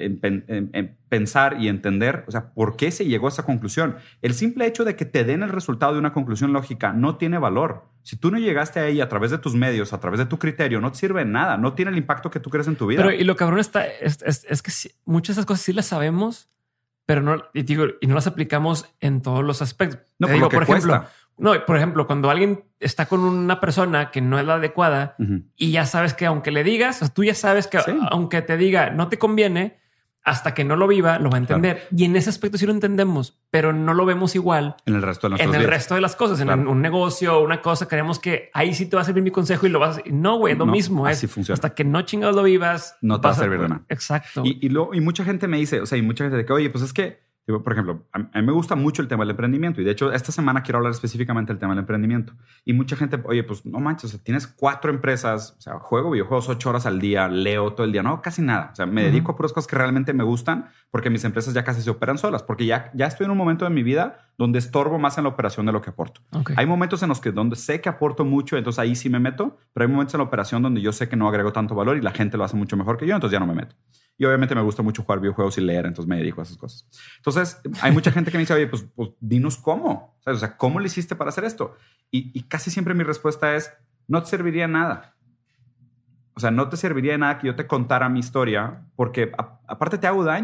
B: en pensar y entender, o sea, por qué se llegó a esa conclusión. El simple hecho de que te den el resultado de una conclusión lógica no tiene valor. Si tú no llegaste a ella a través de tus medios, a través de tu criterio, no te sirve de nada. No tiene el impacto que tú crees en tu vida.
A: Pero y lo cabrón es que muchas de esas cosas sí las sabemos, pero no las aplicamos en todos los aspectos.
B: No, por lo que cuesta.
A: Por ejemplo, cuando alguien está con una persona que no es la adecuada y ya sabes que aunque le digas, o sea, tú ya sabes que aunque te diga no te conviene, hasta que no lo viva, lo va a entender. Claro. Y en ese aspecto sí lo entendemos, pero no lo vemos igual
B: en el resto de
A: resto de las cosas. Claro. En un negocio, una cosa, creemos que ahí sí te va a servir mi consejo y lo vas a... No, güey, lo mismo.
B: Así funciona.
A: Hasta que no chingados lo vivas,
B: no te va a servir de nada.
A: Exacto.
B: Y mucha gente me dice, o sea, y mucha gente de que, oye, pues es que, por ejemplo, a mí me gusta mucho el tema del emprendimiento y de hecho esta semana quiero hablar específicamente del tema del emprendimiento. Y mucha gente, oye, pues no manches, o sea, tienes 4 empresas, o sea, juego videojuegos 8 horas al día, leo todo el día, no, casi nada. O sea, me dedico a puras cosas que realmente me gustan porque mis empresas ya casi se operan solas, porque ya estoy en un momento de mi vida donde estorbo más en la operación de lo que aporto. Okay. Hay momentos en los que donde sé que aporto mucho, entonces ahí sí me meto, pero hay momentos en la operación donde yo sé que no agrego tanto valor y la gente lo hace mucho mejor que yo, entonces ya no me meto. Y obviamente me gusta mucho jugar videojuegos y leer, entonces me dedico a esas cosas. Entonces, hay mucha gente que me dice, oye, pues dinos cómo. O sea, ¿cómo le hiciste para hacer esto? Y casi siempre mi respuesta es, no te serviría de nada. O sea, no te serviría de nada que yo te contara mi historia porque aparte te hago daño.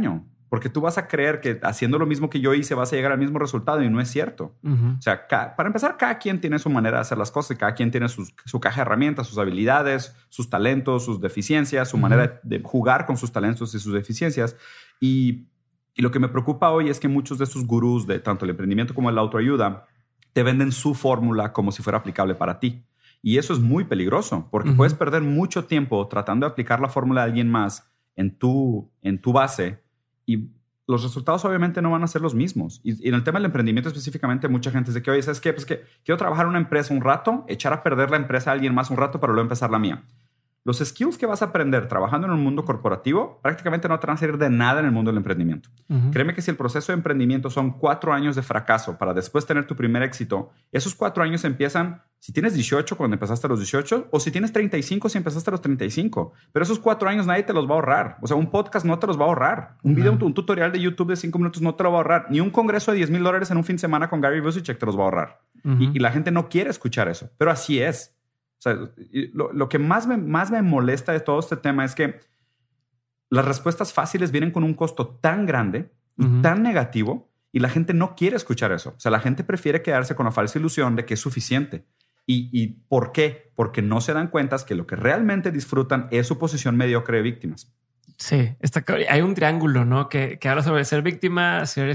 B: Porque tú vas a creer que haciendo lo mismo que yo hice vas a llegar al mismo resultado y no es cierto. O sea, para empezar, cada quien tiene su manera de hacer las cosas y cada quien tiene su caja de herramientas, sus habilidades, sus talentos, sus deficiencias, su manera de jugar con sus talentos y sus deficiencias. Y lo que me preocupa hoy es que muchos de estos gurús de tanto el emprendimiento como la autoayuda te venden su fórmula como si fuera aplicable para ti. Y eso es muy peligroso porque puedes perder mucho tiempo tratando de aplicar la fórmula de alguien más en tu base y los resultados obviamente no van a ser los mismos. Y en el tema del emprendimiento específicamente, mucha gente dice que, oye, ¿sabes qué? Pues que quiero trabajar en una empresa un rato, echar a perder la empresa a alguien más un rato para luego empezar la mía. Los skills que vas a aprender trabajando en un mundo corporativo prácticamente no te van a servir de nada en el mundo del emprendimiento. Créeme que si el proceso de emprendimiento son 4 años de fracaso para después tener tu primer éxito, esos 4 años empiezan si tienes 18 cuando empezaste a los 18 o si tienes 35 si empezaste a los 35. Pero esos 4 años nadie te los va a ahorrar. O sea, un podcast no te los va a ahorrar. Un video, un tutorial de YouTube de 5 minutos no te lo va a ahorrar. Ni un congreso de $10,000 en un fin de semana con Gary Vaynerchuk te los va a ahorrar. Y la gente no quiere escuchar eso. Pero así es. O sea, lo que más me molesta de todo este tema es que las respuestas fáciles vienen con un costo tan grande y tan negativo y la gente no quiere escuchar eso. O sea, la gente prefiere quedarse con la falsa ilusión de que es suficiente. ¿Y por qué? Porque no se dan cuenta que lo que realmente disfrutan es su posición mediocre de víctimas.
A: Sí, hay un triángulo, ¿no? Que habla sobre ser víctima, ser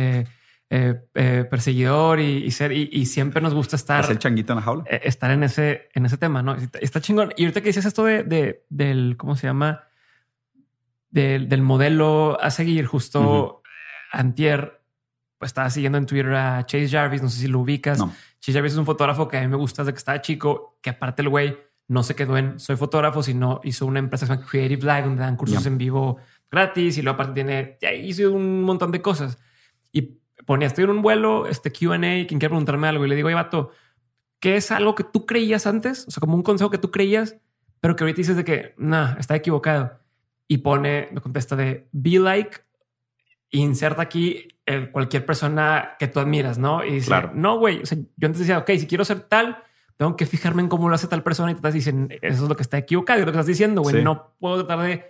A: perseguidor y siempre nos gusta estar...
B: ¿Es el changuito en la jaula?
A: Estar en ese tema, ¿no? Está chingón. Y ahorita que dices esto del ¿cómo se llama? Del modelo a seguir, justo antier, pues estaba siguiendo en Twitter a Chase Jarvis, no sé si lo ubicas. No. Chase Jarvis es un fotógrafo que a mí me gusta desde que estaba chico, que aparte el güey no se quedó en soy fotógrafo, sino hizo una empresa que se llama Creative Live, donde dan cursos en vivo gratis y luego aparte hizo un montón de cosas. Y ponía, estoy en un vuelo, Q&A, quien quiera preguntarme algo y le digo, oye, vato, ¿qué es algo que tú creías antes? O sea, como un consejo que tú creías, pero que ahorita dices de que, está equivocado. Y me contesta de, be like, inserta aquí cualquier persona que tú admiras, ¿no? Y dice, no, güey, o sea, yo antes decía, ok, si quiero ser tal, tengo que fijarme en cómo lo hace tal persona y te estás diciendo, eso es lo que está equivocado, es lo que estás diciendo, güey, no puedo tratar de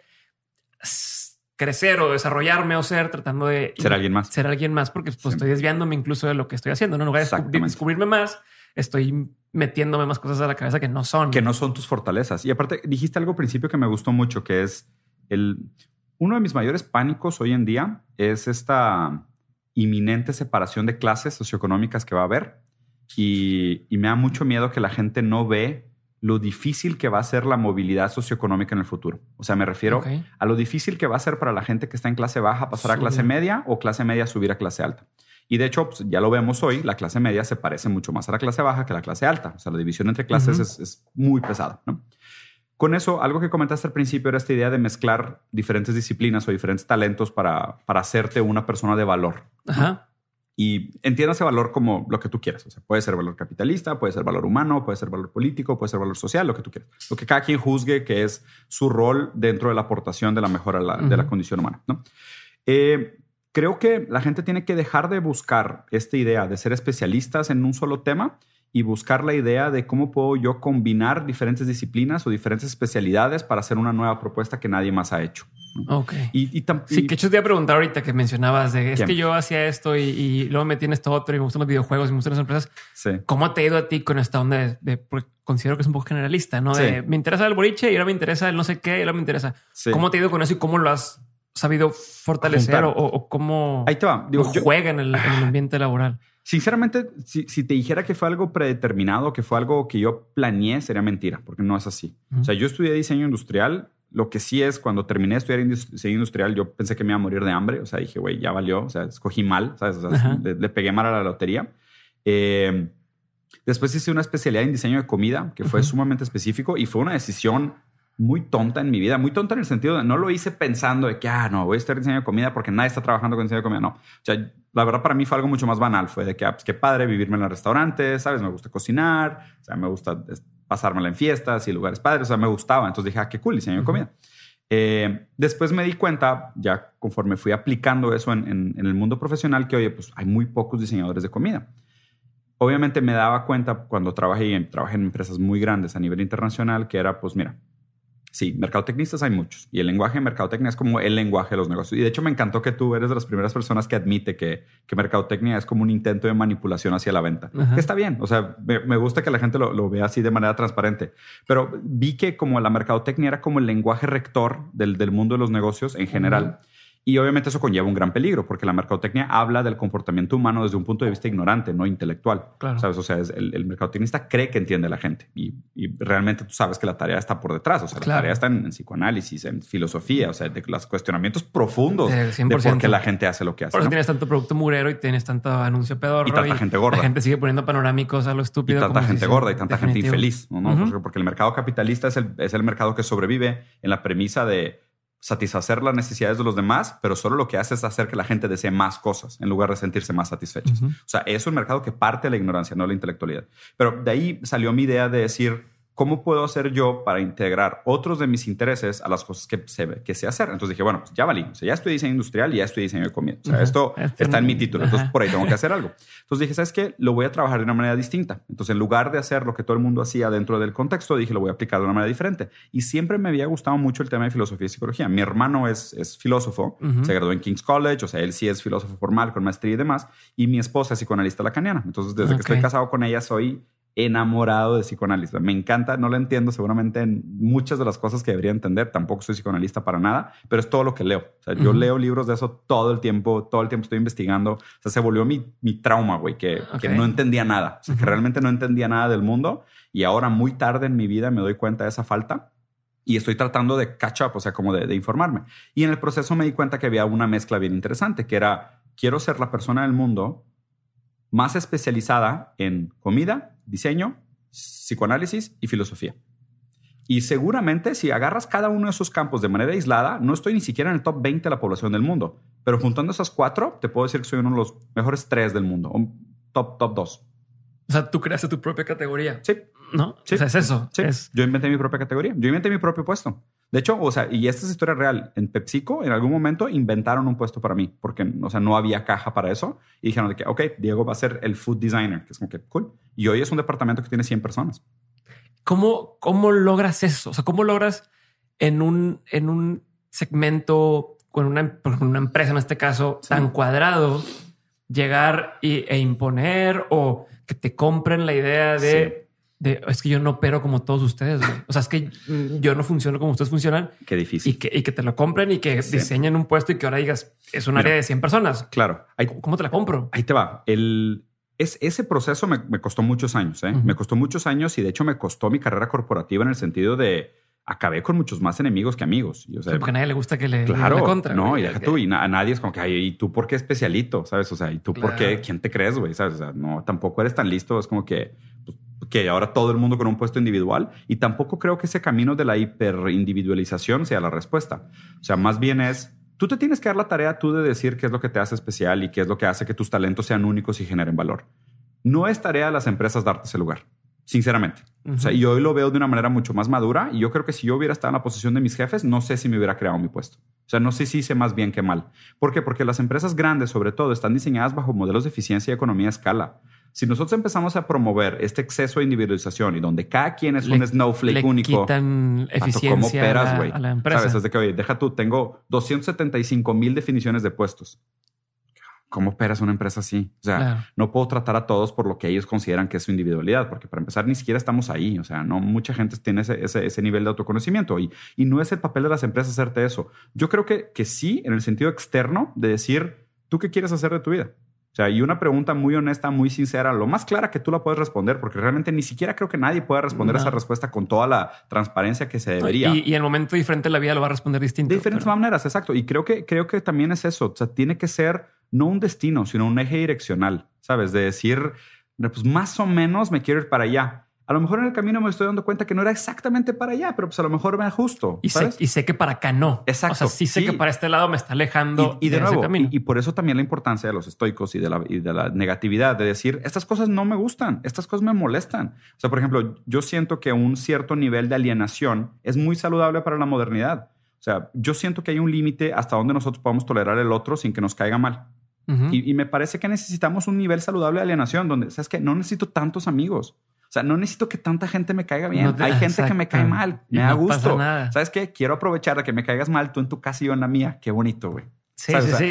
A: crecer o desarrollarme o tratando de
B: ser alguien más,
A: porque pues, estoy desviándome incluso de lo que estoy haciendo. No, en lugar de descubrirme más, estoy metiéndome más cosas a la cabeza que no son
B: tus fortalezas. Y aparte dijiste algo al principio que me gustó mucho, que es uno de mis mayores pánicos hoy en día es esta inminente separación de clases socioeconómicas que va a haber y me da mucho miedo que la gente no ve lo difícil que va a ser la movilidad socioeconómica en el futuro. O sea, me refiero a lo difícil que va a ser para la gente que está en clase baja pasar a clase media o clase media subir a clase alta. Y de hecho, pues, ya lo vemos hoy, la clase media se parece mucho más a la clase baja que a la clase alta. O sea, la división entre clases es muy pesada, ¿no? Con eso, algo que comentaste al principio era esta idea de mezclar diferentes disciplinas o diferentes talentos para hacerte una persona de valor.
A: Ajá.
B: Y entiéndase valor como lo que tú quieras. O sea, puede ser valor capitalista, puede ser valor humano, puede ser valor político, puede ser valor social, lo que tú quieras. Lo que cada quien juzgue que es su rol dentro de la aportación de la mejora de la condición humana, ¿no? Creo que la gente tiene que dejar de buscar esta idea de ser especialistas en un solo tema y buscar la idea de cómo puedo yo combinar diferentes disciplinas o diferentes especialidades para hacer una nueva propuesta que nadie más ha hecho.
A: Ok. Sí, que hecho te iba a preguntar ahorita que mencionabas de es que yo hacía esto y luego me metí en esto otro y me gustan los videojuegos y me gustan las empresas.
B: Sí.
A: ¿Cómo te ha ido a ti con esta onda porque considero que es un poco generalista, ¿no?
B: Sí.
A: Me interesa el boliche y ahora me interesa el no sé qué y ahora me interesa.
B: Sí.
A: ¿Cómo te ha ido con eso y cómo lo has sabido fortalecer o cómo
B: ahí te va.
A: Juega en el ambiente laboral?
B: Sinceramente, si te dijera que fue algo predeterminado, que fue algo que yo planeé, sería mentira, porque no es así. O sea, yo estudié diseño industrial. Lo que sí es, cuando terminé de estudiar diseño industrial, yo pensé que me iba a morir de hambre. O sea, dije, güey, ya valió. O sea, escogí mal, ¿sabes? O sea, le pegué mal a la lotería. Después hice una especialidad en diseño de comida, que fue sumamente específico y fue una decisión muy tonta en mi vida. Muy tonta en el sentido de no lo hice pensando de que, no, voy a estudiar diseño de comida porque nadie está trabajando con diseño de comida. No. O sea, la verdad para mí fue algo mucho más banal. Fue de que, pues qué padre vivirme en el restaurante, ¿sabes? Me gusta cocinar, o sea, me gusta pasármela en fiestas y lugares padres. O sea, me gustaba. Entonces dije, qué cool, diseño de comida. Después me di cuenta, ya conforme fui aplicando eso en el mundo profesional, que, oye, pues hay muy pocos diseñadores de comida. Obviamente me daba cuenta cuando trabajé en empresas muy grandes a nivel internacional que era, pues mira, Sí, mercadotecnistas hay muchos. Y el lenguaje de mercadotecnia es como el lenguaje de los negocios. Y de hecho me encantó que tú eres de las primeras personas que admite que mercadotecnia es como un intento de manipulación hacia la venta. Que está bien. O sea, me gusta que la gente lo vea así de manera transparente. Pero vi que como la mercadotecnia era como el lenguaje rector del mundo de los negocios en general. Y obviamente eso conlleva un gran peligro porque la mercadotecnia habla del comportamiento humano desde un punto de vista ignorante, no intelectual.
A: Claro.
B: ¿Sabes? O sea, el mercadotecnista cree que entiende a la gente y realmente tú sabes que la tarea está por detrás. O sea, la tarea está en psicoanálisis, en filosofía, o sea, de los cuestionamientos profundos de por qué la gente hace lo que hace.
A: Por eso tienes tanto producto murero y tienes tanto anuncio pedorro.
B: Y tanta gente gorda.
A: La gente sigue poniendo panorámicos a lo estúpido.
B: Y tanta gente gorda y tanta gente infeliz. ¿No? Porque el mercado capitalista es el mercado que sobrevive en la premisa de satisfacer las necesidades de los demás, pero solo lo que hace es hacer que la gente desee más cosas en lugar de sentirse más satisfechas. O sea, es un mercado que parte de la ignorancia, no de la intelectualidad. Pero de ahí salió mi idea de decir, ¿cómo puedo hacer yo para integrar otros de mis intereses a las cosas que sé hacer? Entonces dije, bueno, pues ya valí. O sea, ya estudié diseño industrial y ya estudié diseño de comida. O sea, esto está en mi título. Entonces, por ahí tengo que hacer algo. Entonces dije, ¿sabes qué? Lo voy a trabajar de una manera distinta. Entonces, en lugar de hacer lo que todo el mundo hacía dentro del contexto, dije, lo voy a aplicar de una manera diferente. Y siempre me había gustado mucho el tema de filosofía y psicología. Mi hermano es filósofo. Se graduó en King's College. O sea, él sí es filósofo formal con maestría y demás. Y mi esposa es psicoanalista lacaniana. Entonces, desde que estoy casado con ella, soy enamorado de psicoanálisis. Me encanta, no lo entiendo seguramente en muchas de las cosas que debería entender. Tampoco soy psicoanalista para nada, pero es todo lo que leo. O sea, yo leo libros de eso todo el tiempo estoy investigando. O sea, se volvió mi trauma, güey, que no entendía nada. O sea, que realmente no entendía nada del mundo y ahora muy tarde en mi vida me doy cuenta de esa falta y estoy tratando de catch up, o sea, como de informarme. Y en el proceso me di cuenta que había una mezcla bien interesante, que era, quiero ser la persona del mundo más especializada en comida, diseño, psicoanálisis y filosofía. Y seguramente si agarras cada uno de esos campos de manera aislada, no estoy ni siquiera en el top 20 de la población del mundo. Pero juntando esas 4, te puedo decir que soy uno de los mejores 3 del mundo. O top 2.
A: O sea, tú creaste tu propia categoría.
B: Sí.
A: ¿No?
B: Sí.
A: O sea, es eso.
B: Sí. Yo inventé mi propia categoría. Yo inventé mi propio puesto. De hecho, o sea, y esta es historia real. En PepsiCo, en algún momento, inventaron un puesto para mí porque, o sea, no había caja para eso. Y dijeron de que, ok, Diego va a ser el food designer, que es como que cool. Y hoy es un departamento que tiene 100 personas.
A: ¿Cómo logras eso? O sea, ¿cómo logras en un segmento, con una empresa en este caso, tan cuadrado, llegar e imponer o que te compren la idea de es que yo no opero como todos ustedes, güey. O sea, es que yo no funciono como ustedes funcionan.
B: Qué difícil.
A: Y que te lo compren y que diseñen un puesto y que ahora digas, es un área de 100 personas.
B: Claro.
A: ¿Cómo te la compro?
B: Ahí te va. Ese proceso me costó muchos años. Me costó muchos años y de hecho me costó mi carrera corporativa en el sentido de acabé con muchos más enemigos que amigos. Y, o sea,
A: porque a nadie le gusta que le
B: claro,
A: la contra.
B: No, y deja tú. Y a nadie es como que, ay, ¿y tú por qué especialito? ¿Sabes? O sea, ¿y tú por qué? ¿Quién te crees, güey? ¿Sabes? O sea, no, tampoco eres tan listo. Es como que ahora todo el mundo con un puesto individual. Y tampoco creo que ese camino de la hiperindividualización sea la respuesta. O sea, más bien es, tú te tienes que dar la tarea tú de decir qué es lo que te hace especial y qué es lo que hace que tus talentos sean únicos y generen valor. No es tarea de las empresas darte ese lugar. Sinceramente. O sea, y hoy lo veo de una manera mucho más madura y yo creo que si yo hubiera estado en la posición de mis jefes, no sé si me hubiera creado mi puesto. O sea, no sé si hice más bien que mal. ¿Por qué? Porque las empresas grandes, sobre todo, están diseñadas bajo modelos de eficiencia y economía a escala. Si nosotros empezamos a promover este exceso de individualización y donde cada quien es un snowflake único,
A: le quitan eficiencia
B: ¿cómo operas, güey?
A: a la empresa.
B: ¿Sabes? Es de que, oye, deja tú, tengo 275,000 definiciones de puestos. ¿Cómo operas una empresa así? O sea, no puedo tratar a todos por lo que ellos consideran que es su individualidad, porque para empezar ni siquiera estamos ahí. O sea, no mucha gente tiene ese nivel de autoconocimiento y no es el papel de las empresas hacerte eso. Yo creo que sí, en el sentido externo de decir, ¿tú qué quieres hacer de tu vida? O sea, y una pregunta muy honesta, muy sincera, lo más clara que tú la puedes responder, porque realmente ni siquiera creo que nadie pueda responder esa respuesta con toda la transparencia que se debería.
A: Y en el momento diferente de la vida lo va a responder distinto.
B: De diferentes maneras, exacto. Y creo que también es eso. O sea, tiene que ser no un destino, sino un eje direccional, ¿sabes? De decir, pues más o menos me quiero ir para allá. A lo mejor en el camino me estoy dando cuenta que no era exactamente para allá, pero pues a lo mejor me ajusto.
A: Y sé que para acá no.
B: Exacto.
A: O sea, sí sé que para este lado me está alejando
B: y de nuevo,
A: ese camino.
B: Y por eso también la importancia de los estoicos y de la negatividad, de decir, estas cosas no me gustan, estas cosas me molestan. O sea, por ejemplo, yo siento que un cierto nivel de alienación es muy saludable para la modernidad. O sea, yo siento que hay un límite hasta donde nosotros podemos tolerar el otro sin que nos caiga mal. Y me parece que necesitamos un nivel saludable de alienación donde, ¿sabes qué? No necesito tantos amigos. O sea, no necesito que tanta gente me caiga bien. Hay gente que me cae mal. Me da gusto. ¿Sabes qué? Quiero aprovechar de que me caigas mal tú en tu casa y yo en la mía. Qué bonito, güey.
A: Sí,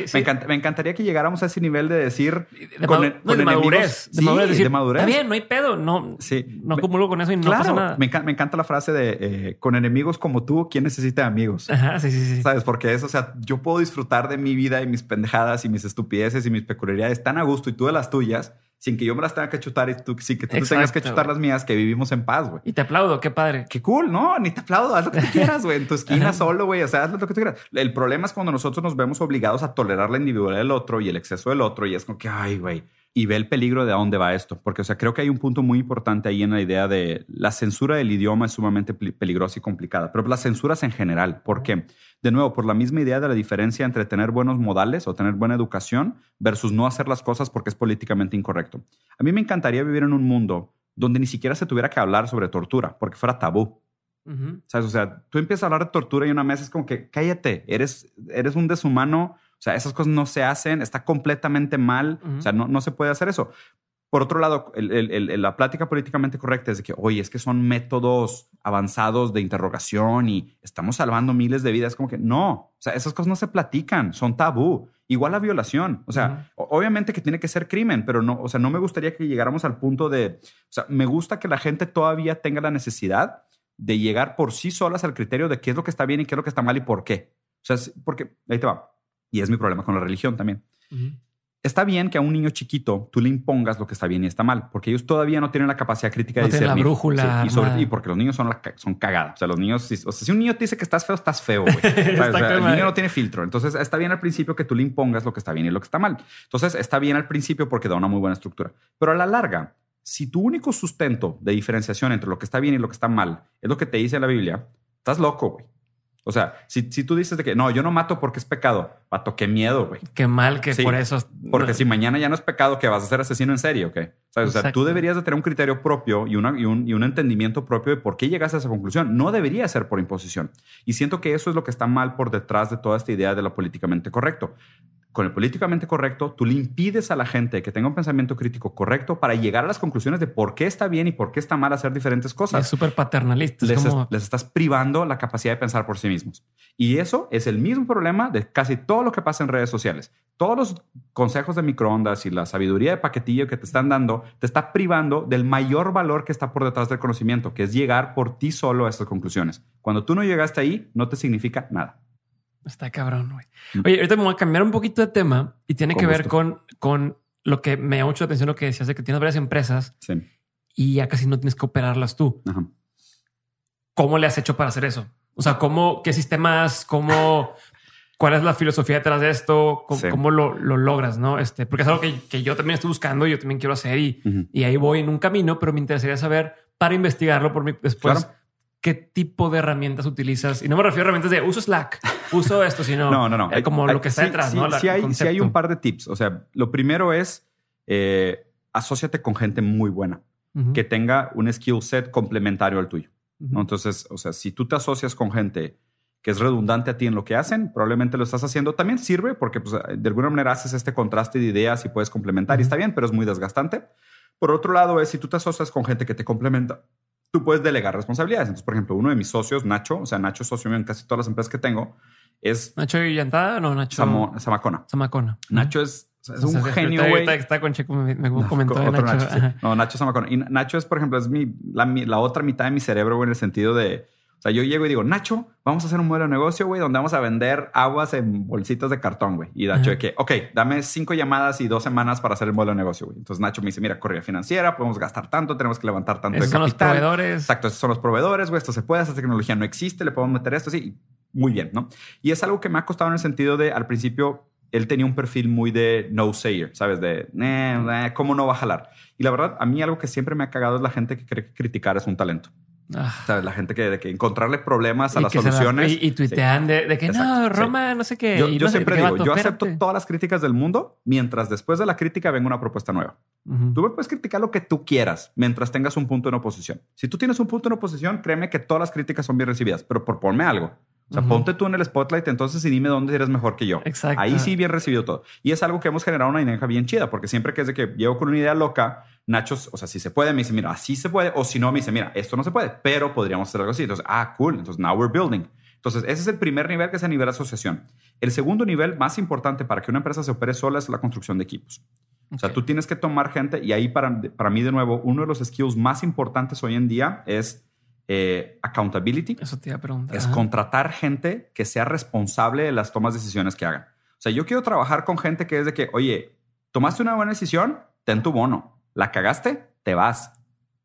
B: Me encantaría que llegáramos a ese nivel de decir...
A: De madurez. De madurez. Está bien, no hay pedo. No comulgo con eso y no pasa nada.
B: Me encanta la frase de con enemigos como tú, ¿quién necesita amigos?
A: Ajá, sí.
B: ¿Sabes? Porque eso, o sea, yo puedo disfrutar de mi vida y mis pendejadas y mis estupideces y mis peculiaridades tan a gusto y tú de las tuyas sin que yo me las tenga que chutar y tú, sin que tú tengas que chutar las mías, que vivimos en paz, güey.
A: Y te aplaudo, qué padre.
B: Qué cool, no, ni te aplaudo, haz lo que tú quieras, güey, en tu esquina solo, güey, o sea, haz lo que tú quieras. El problema es cuando nosotros nos vemos obligados a tolerar la individualidad del otro y el exceso del otro y es como que, ay, güey. Y ve el peligro de a dónde va esto. Porque, o sea, creo que hay un punto muy importante ahí en la idea de la censura del idioma es sumamente peligrosa y complicada. Pero las censuras en general. ¿Por qué? De nuevo, por la misma idea de la diferencia entre tener buenos modales o tener buena educación versus no hacer las cosas porque es políticamente incorrecto. A mí me encantaría vivir en un mundo donde ni siquiera se tuviera que hablar sobre tortura porque fuera tabú. ¿Sabes? O sea, tú empiezas a hablar de tortura y una mesa es como que cállate, eres un deshumano. O sea, esas cosas no se hacen, está completamente mal. O sea, no se puede hacer eso. Por otro lado, la plática políticamente correcta es de que, oye, es que son métodos avanzados de interrogación y estamos salvando miles de vidas. Como que no, o sea, esas cosas no se platican, son tabú. Igual la violación. O sea, obviamente que tiene que ser crimen, pero no, o sea, no me gustaría que llegáramos al punto de, o sea, me gusta que la gente todavía tenga la necesidad de llegar por sí solas al criterio de qué es lo que está bien y qué es lo que está mal y por qué. O sea, porque ahí te va. Y es mi problema con la religión también. Está bien que a un niño chiquito tú le impongas lo que está bien y está mal, porque ellos todavía no tienen la capacidad crítica de discernir.
A: No tienen la brújula.
B: Y porque los niños son cagadas. O sea, los niños... O sea, si un niño te dice que estás feo, güey. El niño no tiene filtro. Entonces, está bien al principio que tú le impongas lo que está bien y lo que está mal. Entonces, está bien al principio porque da una muy buena estructura. Pero a la larga, si tu único sustento de diferenciación entre lo que está bien y lo que está mal es lo que te dice la Biblia, estás loco, güey. O sea, si tú dices de que no, yo no mato porque es pecado, pato, qué miedo, güey.
A: Qué mal que sí, por eso.
B: Porque si mañana ya no es pecado, que vas a ser asesino en serie, ¿ok? O sea, tú deberías de tener un criterio propio y un entendimiento propio de por qué llegaste a esa conclusión. No debería ser por imposición. Y siento que eso es lo que está mal por detrás de toda esta idea de lo políticamente correcto. Con el políticamente correcto, tú le impides a la gente que tenga un pensamiento crítico correcto para llegar a las conclusiones de por qué está bien y por qué está mal hacer diferentes cosas.
A: Es súper paternalista.
B: Les estás privando la capacidad de pensar por sí mismos. Y eso es el mismo problema de casi todo lo que pasa en redes sociales. Todos los consejos de microondas y la sabiduría de paquetillo que te están dando te está privando del mayor valor que está por detrás del conocimiento, que es llegar por ti solo a esas conclusiones. Cuando tú no llegaste ahí, no te significa nada.
A: Está cabrón, güey. Oye, ahorita me voy a cambiar un poquito de tema y tiene que ver con lo que me llama mucho la atención, lo que decías de que tienes varias empresas y ya casi no tienes que operarlas tú.
B: Ajá.
A: ¿Cómo le has hecho para hacer eso? O sea, qué sistemas, cuál es la filosofía detrás de esto, cómo lo logras, ¿no? Porque es algo que yo también estoy buscando y yo también quiero hacer y ahí voy en un camino, pero me interesaría saber para investigarlo por mí después. Claro. ¿Qué tipo de herramientas utilizas? Y no me refiero a herramientas de uso Slack, uso esto, sino
B: no.
A: Como lo que está detrás, ¿no?
B: Sí hay un par de tips. O sea, lo primero es asóciate con gente muy buena que tenga un skill set complementario al tuyo. ¿No? Entonces, o sea, si tú te asocias con gente que es redundante a ti en lo que hacen, probablemente lo estás haciendo. También sirve porque pues, de alguna manera haces este contraste de ideas y puedes complementar y está bien, pero es muy desgastante. Por otro lado, si tú te asocias con gente que te complementa, tú puedes delegar responsabilidades. Entonces, por ejemplo, uno de mis socios, Nacho, o sea, Nacho es socio mío en casi todas las empresas que tengo, es...
A: ¿Nacho Villantada? No, Nacho...
B: Zamacona. Nacho es un genio, güey.
A: Está con Checo, me comentó de
B: Nacho. Sí. No, Nacho Zamacona. Y Nacho es, por ejemplo, es la otra mitad de mi cerebro, güey, en el sentido de... O sea, yo llego y digo, Nacho, vamos a hacer un modelo de negocio, güey, donde vamos a vender aguas en bolsitas de cartón, güey. Y Nacho de que, ok, dame 5 llamadas y 2 semanas para hacer el modelo de negocio, güey. Entonces Nacho me dice, mira, corrida financiera, podemos gastar tanto, tenemos que levantar tanto de capital.
A: Son los proveedores.
B: Exacto, esos son los proveedores, güey. Esto se puede, esta tecnología no existe, le podemos meter esto, sí. Muy bien, ¿no? Y es algo que me ha costado en el sentido de, al principio, él tenía un perfil muy de no-sayer, ¿sabes? De, ¿cómo no va a jalar? Y la verdad, a mí algo que siempre me ha cagado es la gente que cree que criticar es un talento. ¿Sabes? La gente de que encontrarle problemas a las soluciones.
A: Y tuitean de que no, Roma, no sé qué.
B: Yo siempre digo, yo acepto todas las críticas del mundo mientras después de la crítica venga una propuesta nueva. Tú me puedes criticar lo que tú quieras mientras tengas un punto en oposición. Si tú tienes un punto en oposición, créeme que todas las críticas son bien recibidas, pero ponme algo. O sea, ponte tú en el spotlight entonces y dime dónde eres mejor que yo.
A: Exacto.
B: Ahí sí bien recibido todo. Y es algo que hemos generado una dinámica bien chida, porque siempre que es de que llego con una idea loca, Nacho, o sea, si se puede, me dice, mira, así se puede. O si no, me dice, mira, esto no se puede, pero podríamos hacer algo así. Entonces, cool. Entonces, now we're building. Entonces, ese es el primer nivel, que es a nivel asociación. El segundo nivel más importante para que una empresa se opere sola es la construcción de equipos. Okay. O sea, tú tienes que tomar gente y ahí para mí, de nuevo, uno de los skills más importantes hoy en día es accountability.
A: Eso te iba a preguntar.
B: Es contratar gente que sea responsable de las tomas de decisiones que hagan. O sea, yo quiero trabajar con gente que es de que, oye, tomaste una buena decisión, ten tu bono. La cagaste, te vas.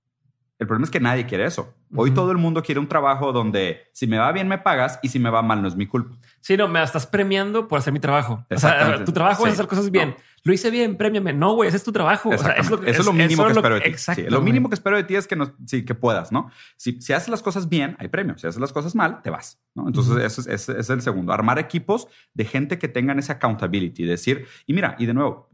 B: El problema es que nadie quiere eso. Hoy todo el mundo quiere un trabajo donde si me va bien me pagas y si me va mal no es mi culpa.
A: Sí, no, me estás premiando por hacer mi trabajo. O sea, tu trabajo es hacer cosas bien. No. Lo hice bien, premiame. No, güey, ese es tu trabajo. O sea, eso es lo mínimo que espero de ti.
B: Sí, lo mínimo que espero de ti es que, que puedas, ¿no? Si haces las cosas bien, hay premio. Si haces las cosas mal, te vas, ¿no? Entonces, ese es el segundo. Armar equipos de gente que tengan esa accountability. Decir, y mira, y de nuevo,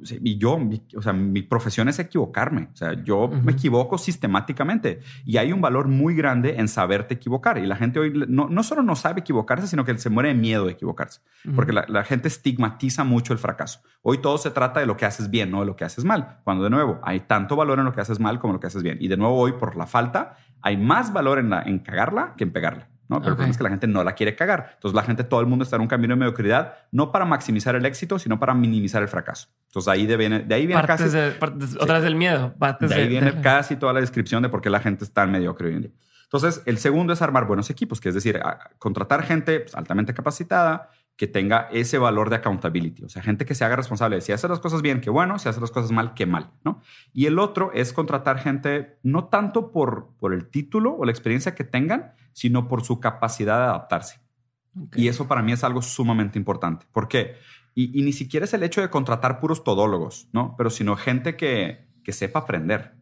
B: mi profesión es equivocarme. O sea, yo me equivoco sistemáticamente. Y hay un valor muy grande en saberte equivocar. Y la gente hoy no solo no sabe equivocarse, sino que se muere de miedo de equivocarse. Porque la gente estigmatiza mucho el fracaso. Hoy todo se trata de lo que haces bien, no de lo que haces mal. Cuando de nuevo hay tanto valor en lo que haces mal como en lo que haces bien. Y de nuevo hoy por la falta hay más valor en cagarla que en pegarla, ¿no? Pero el problema es que la gente no la quiere cagar. Entonces la gente, todo el mundo está en un camino de mediocridad, no para maximizar el éxito, sino para minimizar el fracaso. Entonces de ahí viene casi...
A: otra vez del miedo.
B: De ahí viene casi toda la descripción de por qué la gente está en mediocre hoy en día. Entonces el segundo es armar buenos equipos, que es decir, contratar gente altamente capacitada, que tenga ese valor de accountability. O sea, gente que se haga responsable de si hace las cosas bien, qué bueno, si hace las cosas mal, qué mal, ¿no? Y el otro es contratar gente no tanto por el título o la experiencia que tengan, sino por su capacidad de adaptarse. Okay. Y eso para mí es algo sumamente importante. ¿Por qué? Y ni siquiera es el hecho de contratar puros todólogos, ¿no? Pero sino gente que sepa aprender.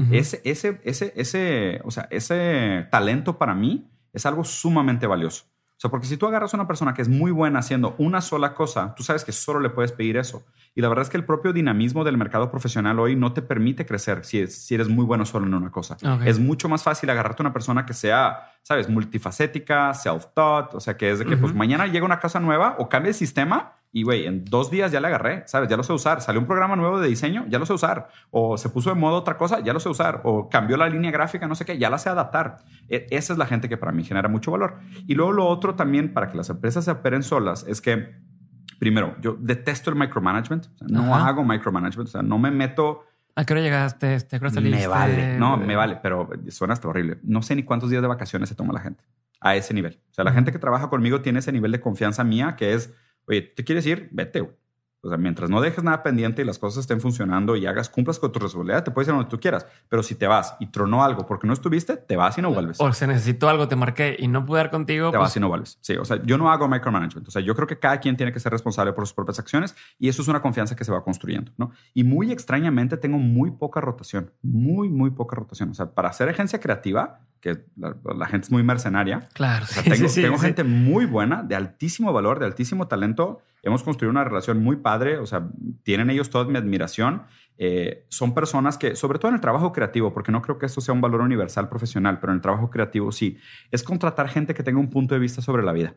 B: Ese talento para mí es algo sumamente valioso. O sea, porque si tú agarras a una persona que es muy buena haciendo una sola cosa, tú sabes que solo le puedes pedir eso. Y la verdad es que el propio dinamismo del mercado profesional hoy no te permite crecer si eres muy bueno solo en una cosa. Okay. Es mucho más fácil agarrarte a una persona que sea, ¿sabes? Multifacética, self-taught. O sea, que es de que pues mañana llega una cosa nueva o cambia el sistema y, güey, en 2 días ya le agarré, ¿sabes? Ya lo sé usar. Salió un programa nuevo de diseño, ya lo sé usar. O se puso de moda otra cosa, ya lo sé usar. O cambió la línea gráfica, no sé qué, ya la sé adaptar. Esa es la gente que para mí genera mucho valor. Y luego lo otro también para que las empresas se operen solas es que, primero, yo detesto el micromanagement. O sea, no hago micromanagement. O sea, no me meto...
A: ¿A qué hora llegaste?
B: Me vale. No, me vale, pero suena hasta horrible. No sé ni cuántos días de vacaciones se toma la gente a ese nivel. O sea, la gente que trabaja conmigo tiene ese nivel de confianza mía que es, oye, ¿te quieres ir? Vete, güey. O sea, mientras no dejes nada pendiente y las cosas estén funcionando y cumplas con tu responsabilidad, te puedes ir a donde tú quieras. Pero si te vas y tronó algo porque no estuviste, te vas y no vuelves.
A: O se necesitó algo, te marqué y no pude dar contigo.
B: Te vas y no vuelves. Sí, o sea, yo no hago micromanagement. O sea, yo creo que cada quien tiene que ser responsable por sus propias acciones y eso es una confianza que se va construyendo, ¿no? Y muy extrañamente tengo muy poca rotación. Muy, muy poca rotación. O sea, para hacer agencia creativa, que la gente es muy mercenaria.
A: Claro.
B: O sea, tengo gente muy buena, de altísimo valor, de altísimo talento. Hemos construido una relación muy padre. O sea, tienen ellos toda mi admiración. Son personas que, sobre todo en el trabajo creativo, porque no creo que esto sea un valor universal profesional, pero en el trabajo creativo sí, es contratar gente que tenga un punto de vista sobre la vida.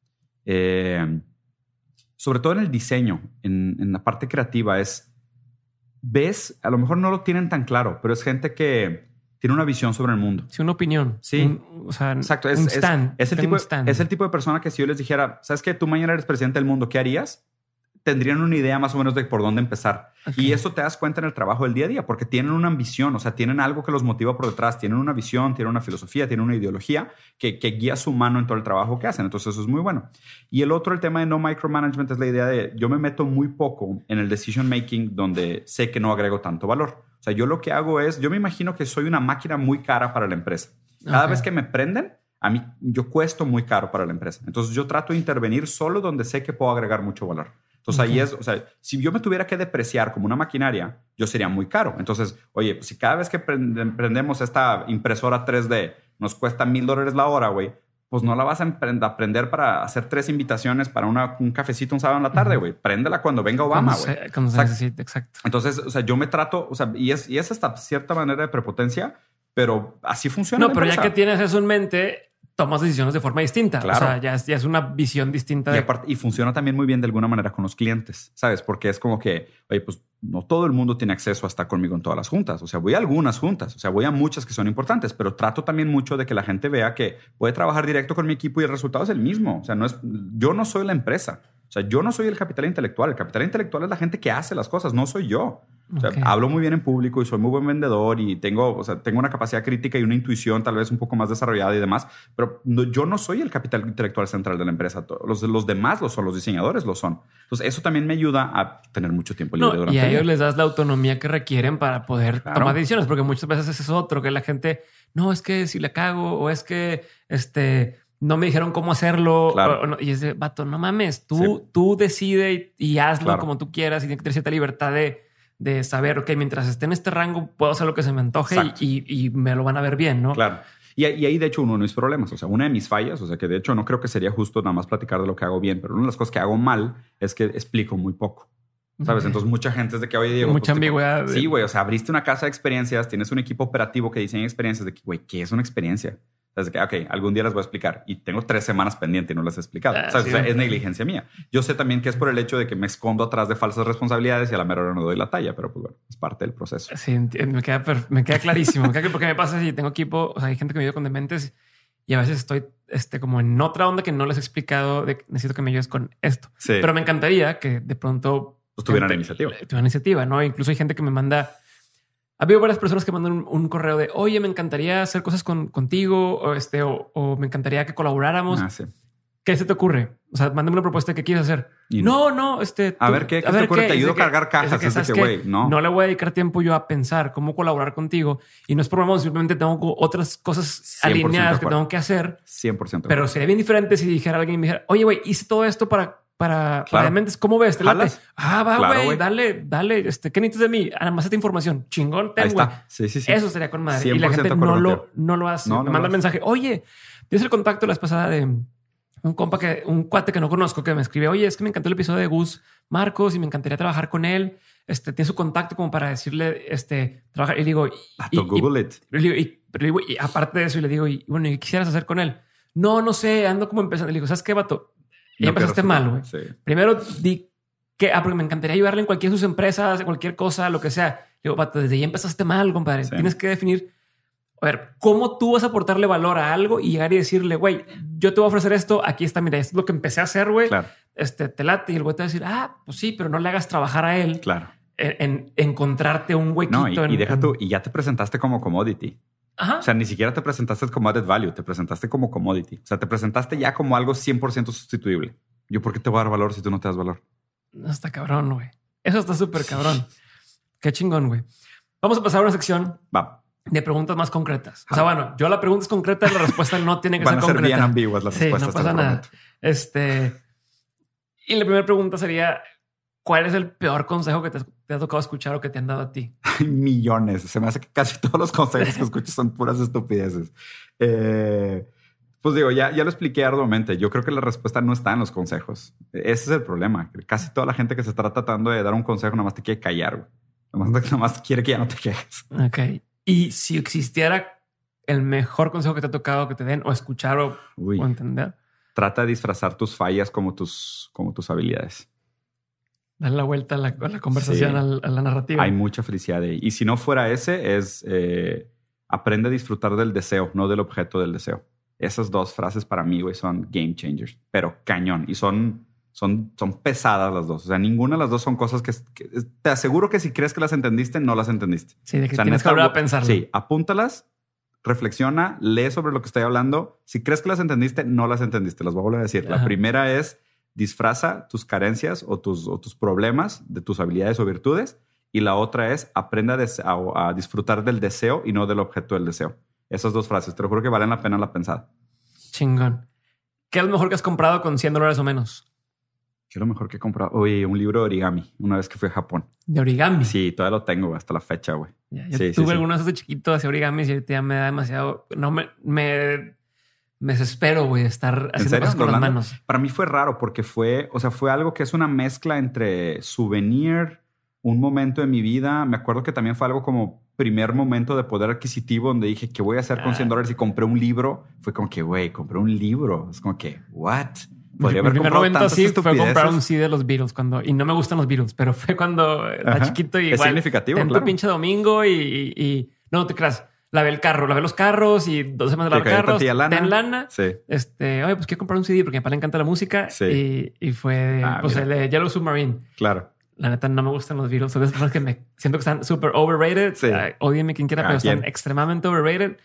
B: Sobre todo en el diseño, en la parte creativa, ves, a lo mejor no lo tienen tan claro, pero es gente que tiene una visión sobre el mundo.
A: Sí, una opinión.
B: Sí. Exacto. Es el tipo de persona que si yo les dijera, ¿sabes qué? Tú mañana eres presidente del mundo, ¿qué harías? Tendrían una idea más o menos de por dónde empezar. Okay. Y eso te das cuenta en el trabajo del día a día, porque tienen una ambición, o sea, tienen algo que los motiva por detrás, tienen una visión, tienen una filosofía, tienen una ideología que guía su mano en todo el trabajo que hacen. Entonces eso es muy bueno. Y el tema de no micromanagement es la idea de yo me meto muy poco en el decision making donde sé que no agrego tanto valor. O sea, yo lo que hago es, yo me imagino que soy una máquina muy cara para la empresa. Cada vez que me prenden, a mí yo cuesto muy caro para la empresa. Entonces yo trato de intervenir solo donde sé que puedo agregar mucho valor. Entonces ahí es, o sea, si yo me tuviera que depreciar como una maquinaria, yo sería muy caro. Entonces, oye, pues si cada vez que prendemos esta impresora 3D nos cuesta $1,000 la hora, güey, pues no la vas a aprender para hacer 3 invitaciones para un cafecito un sábado en la tarde, güey. Préndela cuando venga Obama, güey.
A: Cuando se necesite, exacto.
B: Entonces, o sea, yo me trato, o sea, y es hasta cierta manera de prepotencia, pero así funciona.
A: No, pero ya que tienes eso en mente, tomas decisiones de forma distinta.
B: Claro.
A: O sea, ya es una visión distinta.
B: Y funciona también muy bien de alguna manera con los clientes, ¿sabes? Porque es como que, oye, pues no todo el mundo tiene acceso a estar conmigo en todas las juntas. O sea, voy a algunas juntas, o sea, voy a muchas que son importantes, pero trato también mucho de que la gente vea que puede trabajar directo con mi equipo y el resultado es el mismo. O sea, yo no soy la empresa. O sea, yo no soy el capital intelectual. El capital intelectual es la gente que hace las cosas, no soy yo. O sea, hablo muy bien en público y soy muy buen vendedor y tengo una capacidad crítica y una intuición tal vez un poco más desarrollada y demás, pero yo no soy el capital intelectual central de la empresa. Los demás lo son, los diseñadores lo son. Entonces, eso también me ayuda a tener mucho tiempo libre durante
A: y a
B: el día.
A: ellos les das la autonomía que requieren para poder tomar decisiones, porque muchas veces ese es otro, que la gente, no, es que si le cago o es que no me dijeron cómo hacerlo.
B: Claro.
A: Y es de, vato, no mames, tú decide y hazlo como tú quieras y tienes que tener cierta libertad de saber, ok, mientras esté en este rango puedo hacer lo que se me antoje y me lo van a ver bien, ¿no?
B: Claro. Y ahí, de hecho, uno de mis problemas, o sea, una de mis fallas, o sea, que de hecho no creo que sería justo nada más platicar de lo que hago bien, pero una de las cosas que hago mal es que explico muy poco. ¿Sabes? Entonces mucha gente es de que, oye, Diego,
A: mucha ambigüedad.
B: Sí, güey. O sea, abriste una casa de experiencias, tienes un equipo operativo que diseña experiencias de que, güey, ¿qué es una experiencia? Entonces, que, ok, algún día las voy a explicar y tengo 3 semanas pendiente y no las he explicado. ¿Sabes? Sí. O sea, es negligencia mía. Yo sé también que es por el hecho de que me escondo atrás de falsas responsabilidades y a la mera hora no doy la talla, pero pues bueno, es parte del proceso.
A: Sí, me queda clarísimo. Porque me pasa si tengo equipo, o sea, hay gente que me ayuda con dementes y a veces estoy como en otra onda que no les he explicado de que necesito que me ayudes con esto. Sí. Pero me encantaría que de pronto
B: pues tuvieran iniciativa.
A: Tuvieran iniciativa, ¿no? Incluso hay gente que me manda... Ha habido varias personas que mandan un correo de, oye, me encantaría hacer cosas contigo o me encantaría que colaboráramos.
B: Sí.
A: ¿Qué se te ocurre? O sea, mándame una propuesta de qué quieres hacer. No.
B: A ver, ¿qué te ocurre? Te ayudo a cargar cajas.
A: No le voy a dedicar tiempo yo a pensar cómo colaborar contigo. Y no es problema, simplemente tengo otras cosas alineadas que tengo que hacer.
B: 100%.
A: Pero sería bien diferente si dijera alguien, me dijera, oye, güey, hice todo esto para dementes. ¿Cómo ves? ¿Te late? Va, güey, dale. ¿Qué necesitas de mí? Nada más esta información. Chingón, ten, güey.
B: Sí.
A: Eso sería con madre. Y la gente no lo hace. Me manda el mensaje. Oye, tienes el contacto la vez pasada de un cuate que no conozco que me escribe, oye, es que me encantó el episodio de Gus Marcos y me encantaría trabajar con él. Tiene su contacto como para decirle, trabajar. Y le digo,
B: Google it.
A: Y aparte de eso, y le digo, ¿y qué quisieras hacer con él? No sé, ando como empezando. Le digo, ¿sabes qué, vato? Ya empezaste mal, güey. Sí. Primero di que, porque me encantaría ayudarle en cualquiera de sus empresas, en cualquier cosa, lo que sea. Le digo, vato, desde ahí empezaste mal, compadre. Sí. Tienes que definir, a ver, cómo tú vas a aportarle valor a algo y llegar y decirle, güey, yo te voy a ofrecer esto. Aquí está, mira, esto es lo que empecé a hacer, güey.
B: Claro.
A: Te late. Y el güey te va a decir, pues sí, pero no le hagas trabajar a él.
B: Claro.
A: En encontrarte un huequito.
B: No, y deja tú, y ya te presentaste como commodity.
A: Ajá.
B: O sea, ni siquiera te presentaste como added value, te presentaste como commodity. O sea, te presentaste ya como algo 100% sustituible. ¿Yo por qué te voy a dar valor si tú no te das valor?
A: No, está cabrón, güey. Eso está súper cabrón. Qué chingón, güey. Vamos a pasar a una sección de preguntas más concretas. O sea, bueno, yo la pregunta es concreta y la respuesta no tiene que ser concreta.
B: Van a ser bien ambiguas las respuestas.
A: Sí, no pasa nada. Y la primera pregunta sería, ¿cuál es el peor consejo que te ha tocado escuchar o que te han dado a ti?
B: Hay millones. Se me hace que casi todos los consejos que escucho son puras estupideces. Pues digo, ya lo expliqué arduamente. Yo creo que la respuesta no está en los consejos. Ese es el problema. Casi toda la gente que se está tratando de dar un consejo nada más te quiere callar. Nada más quiere que ya no te quejes.
A: Ok. Y si existiera el mejor consejo que te ha tocado que te den o escuchar o entender.
B: Trata de disfrazar tus fallas como tus habilidades.
A: Dale la vuelta a la conversación, a la narrativa.
B: Hay mucha felicidad ahí. Y si no fuera ese, es aprende a disfrutar del deseo, no del objeto del deseo. Esas 2 frases para mí, güey, son game changers, pero cañón. Y son pesadas las 2. O sea, ninguna de las 2 son cosas que te aseguro que si crees que las entendiste, no las entendiste.
A: Sí, de que tienes que volver a pensarlo.
B: Sí, apúntalas, reflexiona, lee sobre lo que estoy hablando. Si crees que las entendiste, no las entendiste. Las voy a volver a decir. Ajá. La primera es disfraza tus carencias o tus problemas de tus habilidades o virtudes. Y la otra es aprenda a disfrutar del deseo y no del objeto del deseo. Esas 2 frases, te lo juro que valen la pena la pensada.
A: Chingón. ¿Qué es lo mejor que has comprado con $100 o menos?
B: ¿Qué es lo mejor que he comprado? Oye, un libro de origami, una vez que fui a Japón.
A: ¿De origami?
B: Sí, todavía lo tengo hasta la fecha, güey.
A: Yo tuve algunos de chiquito hacia origami y ahorita ya me da demasiado... No me desespero, güey, de estar haciendo cosas con las manos.
B: Para mí fue raro porque fue algo que es una mezcla entre souvenir, un momento de mi vida. Me acuerdo que también fue algo como primer momento de poder adquisitivo donde dije, ¿qué voy a hacer con $100? Y compré un libro. Fue como que, güey, compré un libro. Es como que, what?
A: Podría haber comprado tantas estupideces. Fue comprar un CD de los Beatles y no me gustan los Beatles, pero fue cuando era chiquito y
B: es igual, significativo,
A: en
B: claro.
A: tu pinche domingo y no te creas. Lavé los carros y 2 semanas de lavar carros. Ten lana.
B: Sí.
A: Oye, pues quiero comprar un CD porque a mi papá le encanta la música.
B: Sí.
A: Y fue pues el de Yellow Submarine.
B: Claro.
A: La neta no me gustan los Beatles. Son de esas personas que me siento que están súper overrated.
B: Sí.
A: Ódienme quien quiera, pero están extremadamente overrated.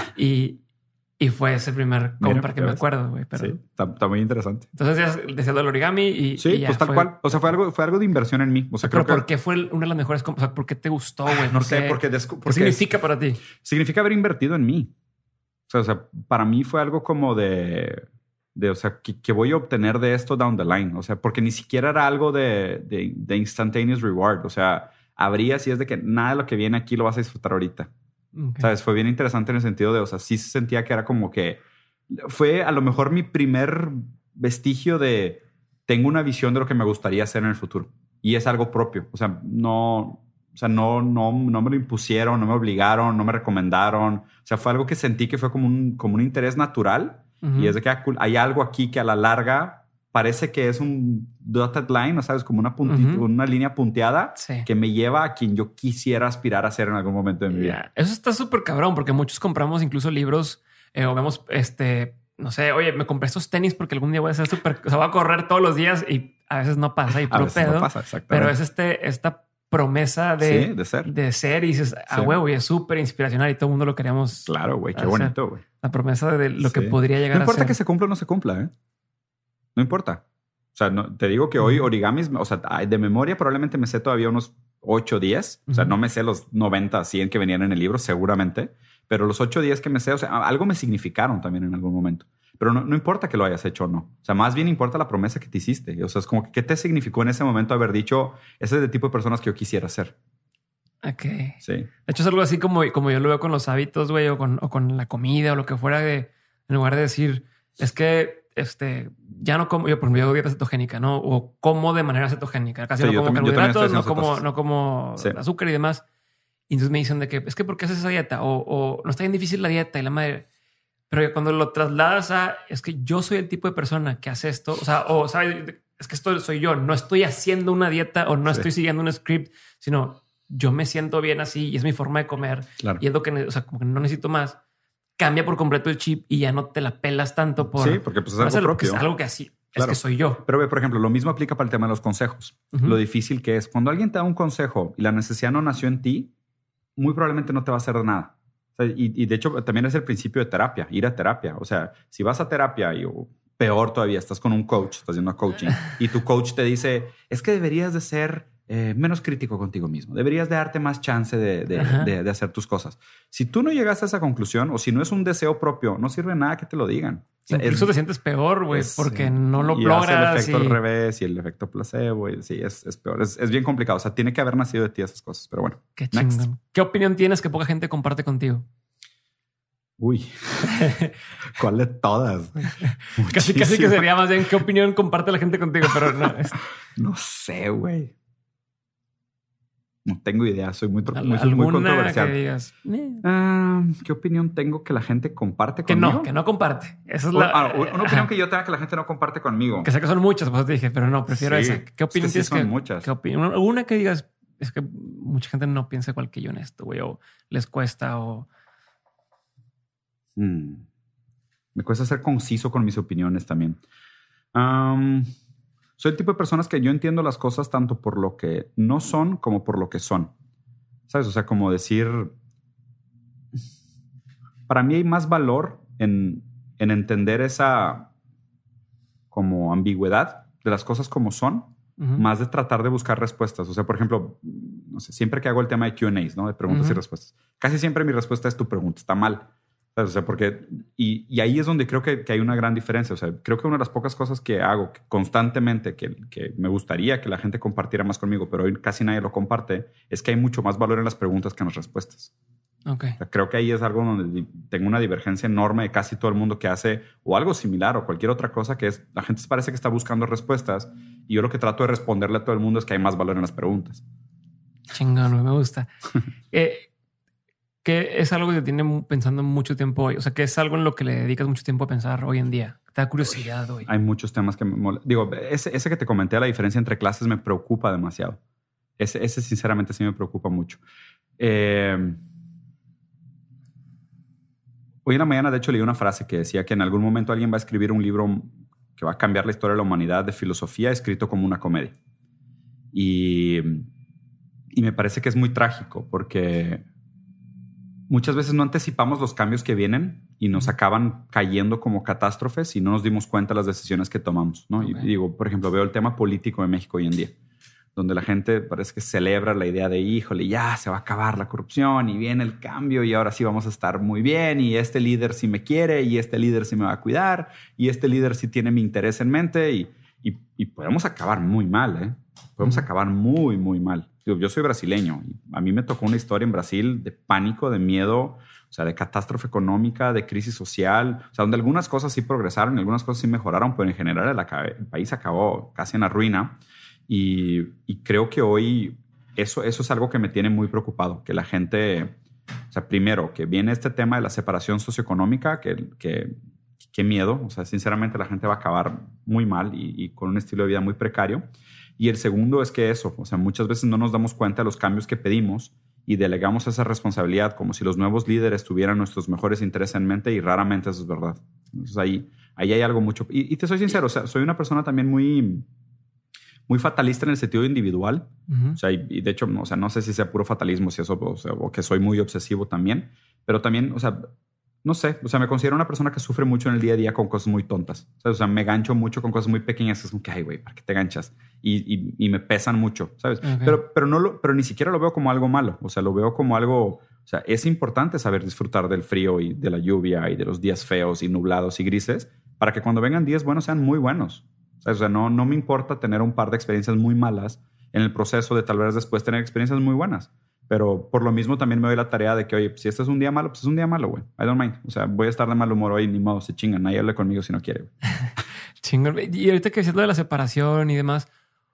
A: Y fue ese primer compra que me acuerdo, güey. Pero...
B: Sí, está muy interesante.
A: Entonces ya decía del origami y
B: sí,
A: ya
B: pues tal cual. O sea, fue algo de inversión en mí. O sea,
A: pero ¿por qué fue una de las mejores compras? O sea, ¿por qué te gustó, güey?
B: No sé, porque
A: ¿qué significa para ti?
B: Significa haber invertido en mí. O sea, para mí fue algo como de o sea, que voy a obtener de esto down the line. O sea, porque ni siquiera era algo de instantaneous reward. O sea, abrías y es de que nada de lo que viene aquí lo vas a disfrutar ahorita. Okay. ¿Sabes? Fue bien interesante en el sentido de, o sea, sí se sentía que era como que fue a lo mejor mi primer vestigio de tengo una visión de lo que me gustaría hacer en el futuro. Y es algo propio. O sea, no me lo impusieron, no me obligaron, no me recomendaron. O sea, fue algo que sentí que fue como un interés natural. Uh-huh. Y es de que hay algo aquí que a la larga parece que es un dotted line, ¿sabes? Como una puntita, uh-huh. Una línea punteada que me lleva a quien yo quisiera aspirar a ser en algún momento de mi vida.
A: Eso está súper cabrón porque muchos compramos incluso libros o vemos, no sé, oye, me compré estos tenis porque algún día voy a ser súper, o sea, voy a correr todos los días y a veces no pasa y puro pedo.
B: No pasa, exactamente.
A: Pero es esta promesa de ser y dices, huevo, y es súper inspiracional y todo el mundo lo queríamos.
B: Claro, güey, qué bonito, güey.
A: La promesa de lo que podría llegar a ser.
B: No importa que se cumpla o no se cumpla, ¿eh? No importa. O sea, te digo que hoy origamis, o sea, de memoria probablemente me sé todavía unos 8 o 10. O sea, no me sé los 90, 100 que venían en el libro, seguramente. Pero los 8 o 10 que me sé, o sea, algo me significaron también en algún momento. Pero no importa que lo hayas hecho o no. O sea, más bien importa la promesa que te hiciste. O sea, es como que ¿qué te significó en ese momento haber dicho, ese es el tipo de personas que yo quisiera ser?
A: Ok.
B: Sí.
A: De hecho, es algo así como yo lo veo con los hábitos, güey, o con la comida o lo que fuera, en lugar de decir, es que ya no como, yo por ejemplo, yo dieta cetogénica, ¿no? O como de manera cetogénica. Casi no como carbohidratos, no como azúcar y demás. Y entonces me dicen de que es que ¿por qué haces esa dieta? O no está bien difícil la dieta y la madre. Pero cuando lo trasladas es que yo soy el tipo de persona que hace esto, o sabes, es que esto soy yo, no estoy haciendo una dieta o no estoy siguiendo un script, sino yo me siento bien así y es mi forma de comer. Claro. Y es lo que, o sea, como que no necesito más. Cambia por completo el chip y ya no te la pelas tanto por...
B: Sí, porque pues es algo propio.
A: Es algo que así, claro. Es que soy yo.
B: Pero, por ejemplo, lo mismo aplica para el tema de los consejos. Uh-huh. Lo difícil que es. Cuando alguien te da un consejo y la necesidad no nació en ti, muy probablemente no te va a hacer de nada. O sea, y de hecho, también es el principio de terapia, ir a terapia. O sea, si vas a terapia o peor todavía, estás con un coach, estás yendo a coaching y tu coach te dice, es que deberías de ser menos crítico contigo mismo. Deberías de darte más chance de hacer tus cosas. Si tú no llegaste a esa conclusión o si no es un deseo propio, no sirve nada que te lo digan. O sea,
A: incluso te sientes peor, güey, porque no lo logras.
B: El efecto al revés y el efecto placebo. Sí, es peor. Es bien complicado. O sea, tiene que haber nacido de ti esas cosas. Pero bueno.
A: Qué chingón. ¿Qué opinión tienes que poca gente comparte contigo?
B: Uy, ¿cuál de todas?
A: Casi que sería más bien ¿qué opinión comparte la gente contigo? Pero no.
B: No sé, güey. No tengo idea. Soy muy controversial.
A: Que digas,
B: ¿qué opinión tengo que la gente comparte conmigo?
A: Que no comparte. Esa es
B: una opinión que yo tenga que la gente no comparte conmigo.
A: Que sé que son muchas, pues te dije, pero no, prefiero esa. ¿Qué opinión tienes?
B: Son muchas.
A: Una que digas, es que mucha gente no piensa igual que yo en esto, güey, o les cuesta o...
B: Me cuesta ser conciso con mis opiniones también. Soy el tipo de personas que yo entiendo las cosas tanto por lo que no son como por lo que son. ¿Sabes? O sea, como decir... Para mí hay más valor en entender esa como ambigüedad de las cosas como son, uh-huh. Más de tratar de buscar respuestas. O sea, por ejemplo, no sé, siempre que hago el tema de Q&As, ¿no? De preguntas, uh-huh. Y respuestas. Casi siempre mi respuesta es tu pregunta está mal. O sea, porque... Y ahí es donde creo que hay una gran diferencia. O sea, creo que una de las pocas cosas que hago constantemente, que me gustaría que la gente compartiera más conmigo, pero hoy casi nadie lo comparte, es que hay mucho más valor en las preguntas que en las respuestas.
A: Okay.
B: O sea, creo que ahí es algo donde tengo una divergencia enorme de casi todo el mundo que hace o algo similar o cualquier otra cosa que es... La gente parece que está buscando respuestas y yo lo que trato de responderle a todo el mundo es que hay más valor en las preguntas.
A: Chingón, me gusta. ¿Qué es algo que te tiene pensando mucho tiempo hoy? O sea, ¿qué es algo en lo que le dedicas mucho tiempo a pensar hoy en día? Te da curiosidad hoy.
B: Hay muchos temas que me molestan. Digo, ese que te comenté, la diferencia entre clases, me preocupa demasiado. Ese sinceramente sí me preocupa mucho. Hoy en la mañana, de hecho, leí una frase que decía que en algún momento alguien va a escribir un libro que va a cambiar la historia de la humanidad de filosofía, escrito como una comedia. Y me parece que es muy trágico porque muchas veces no anticipamos los cambios que vienen y nos acaban cayendo como catástrofes y no nos dimos cuenta de las decisiones que tomamos, ¿no? Okay. Y digo, por ejemplo, veo el tema político de México hoy en día, donde la gente parece que celebra la idea de, híjole, ya se va a acabar la corrupción y viene el cambio y ahora sí vamos a estar muy bien y este líder sí me quiere y este líder sí me va a cuidar y este líder sí tiene mi interés en mente y podemos acabar muy mal, ¿eh? Podemos acabar muy, muy mal. Yo soy brasileño y a mí me tocó una historia en Brasil de pánico, de miedo, o sea, de catástrofe económica, de crisis social, o sea, donde algunas cosas sí progresaron y algunas cosas sí mejoraron, pero en general el país acabó casi en la ruina. Y creo que hoy eso es algo que me tiene muy preocupado, que la gente, o sea, primero, que viene este tema de la separación socioeconómica, qué miedo, o sea, sinceramente la gente va a acabar muy mal y con un estilo de vida muy precario. Y el segundo es que eso, o sea, muchas veces no nos damos cuenta de los cambios que pedimos y delegamos esa responsabilidad como si los nuevos líderes tuvieran nuestros mejores intereses en mente y raramente eso es verdad. Entonces ahí hay algo mucho. Y te soy sincero, o sea, soy una persona también muy fatalista en el sentido individual. O sea, y de hecho, o sea, no sé si sea puro fatalismo, si eso, o que soy muy obsesivo también, pero también, o sea, no sé, o sea, me considero una persona que sufre mucho en el día a día con cosas muy tontas. O sea, me gancho mucho con cosas muy pequeñas. Es como que, ay, güey, ¿para qué te ganchas? Y me pesan mucho, ¿sabes? Okay. Pero ni siquiera lo veo como algo malo. O sea, lo veo como algo... O sea, es importante saber disfrutar del frío y de la lluvia y de los días feos y nublados y grises para que cuando vengan días buenos sean muy buenos. ¿Sabes? O sea, no me importa tener un par de experiencias muy malas en el proceso de tal vez después tener experiencias muy buenas. Pero por lo mismo también me doy la tarea de que, oye, si este es un día malo, pues es un día malo, güey. I don't mind. O sea, voy a estar de mal humor hoy, ni modo, se chingan. Nadie hable conmigo si no quiere.
A: Chingón. Y ahorita que decías lo de la separación y demás,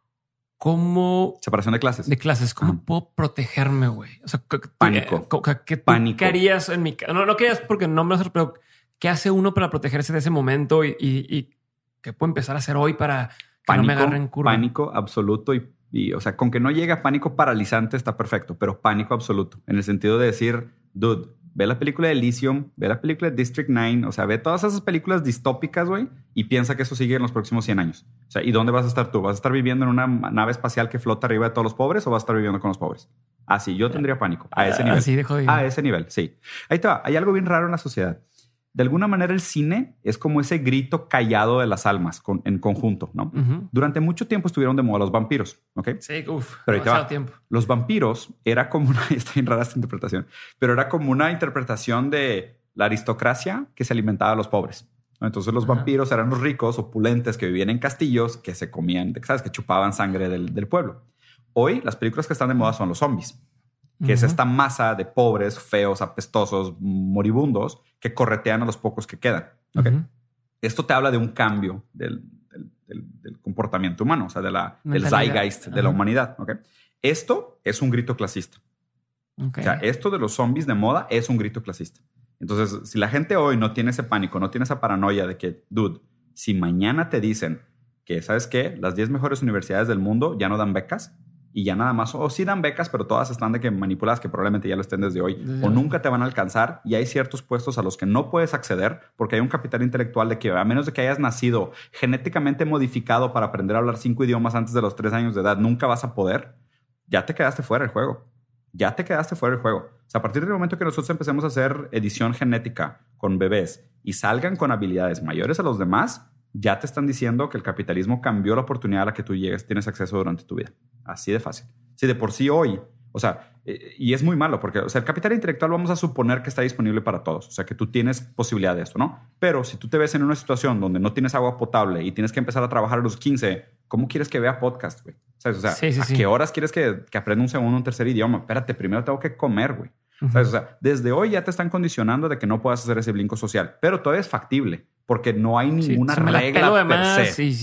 A: ¿cómo...
B: Separación de clases.
A: De clases. ¿Cómo puedo protegerme, güey? O sea,
B: pánico.
A: ¿Qué harías en mi caso? No querías porque no me lo sé, pero ¿qué hace uno para protegerse de ese momento y qué puedo empezar a hacer hoy para que no me agarren curva?
B: Pánico absoluto y, o sea, con que no llegue a pánico paralizante está perfecto, pero pánico absoluto. En el sentido de decir, dude, ve la película de Elysium, ve la película de District 9, o sea, ve todas esas películas distópicas, güey, y piensa que eso sigue en los próximos 100 años. O sea, ¿y dónde vas a estar tú? ¿Vas a estar viviendo en una nave espacial que flota arriba de todos los pobres o vas a estar viviendo con los pobres? Así, yo tendría pánico. A ese nivel.
A: Así de jodido.
B: A ese nivel, sí. Ahí te va. Hay algo bien raro en la sociedad. De alguna manera el cine es como ese grito callado de las almas en conjunto, ¿no? Uh-huh. Durante mucho tiempo estuvieron de moda los vampiros, ¿ok?
A: Sí,
B: pero demasiado tiempo. Los vampiros era como una... Está bien rara esta interpretación, pero era como una interpretación de la aristocracia que se alimentaba a los pobres. Entonces los vampiros eran los ricos, opulentes, que vivían en castillos, que se comían, ¿sabes? Que chupaban sangre del pueblo. Hoy las películas que están de moda son los zombies, que es esta masa de pobres, feos, apestosos, moribundos que corretean a los pocos que quedan. ¿Okay? Esto te habla de un cambio del comportamiento humano, o sea, del zeitgeist de la humanidad. ¿Okay? Esto es un grito clasista. Okay. O sea, esto de los zombies de moda es un grito clasista. Entonces, si la gente hoy no tiene ese pánico, no tiene esa paranoia de que, dude, si mañana te dicen que, ¿sabes qué? Las 10 mejores universidades del mundo ya no dan becas, y ya nada más, o sí dan becas, pero todas están de que manipuladas, que probablemente ya lo estén desde hoy, o nunca te van a alcanzar, y hay ciertos puestos a los que no puedes acceder porque hay un capital intelectual de que a menos de que hayas nacido genéticamente modificado para aprender a hablar 5 idiomas antes de los 3 años de edad, nunca vas a poder, ya te quedaste fuera del juego. Ya te quedaste fuera del juego. O sea, a partir del momento que nosotros empecemos a hacer edición genética con bebés y salgan con habilidades mayores a los demás, ya te están diciendo que el capitalismo cambió la oportunidad a la que tú llegues, tienes acceso durante tu vida. Así de fácil. Si de por sí hoy, o sea, y es muy malo porque, o sea, el capital intelectual vamos a suponer que está disponible para todos. O sea, que tú tienes posibilidad de esto, ¿no? Pero si tú te ves en una situación donde no tienes agua potable y tienes que empezar a trabajar a los 15, ¿cómo quieres que vea podcast, güey? ¿Sabes? O sea, ¿a qué horas quieres que aprenda un segundo o un tercer idioma? Espérate, primero tengo que comer, güey. ¿Sabes? O sea, desde hoy ya te están condicionando de que no puedas hacer ese brinco social, pero todavía es factible porque no hay ninguna regla per se.
A: Sí.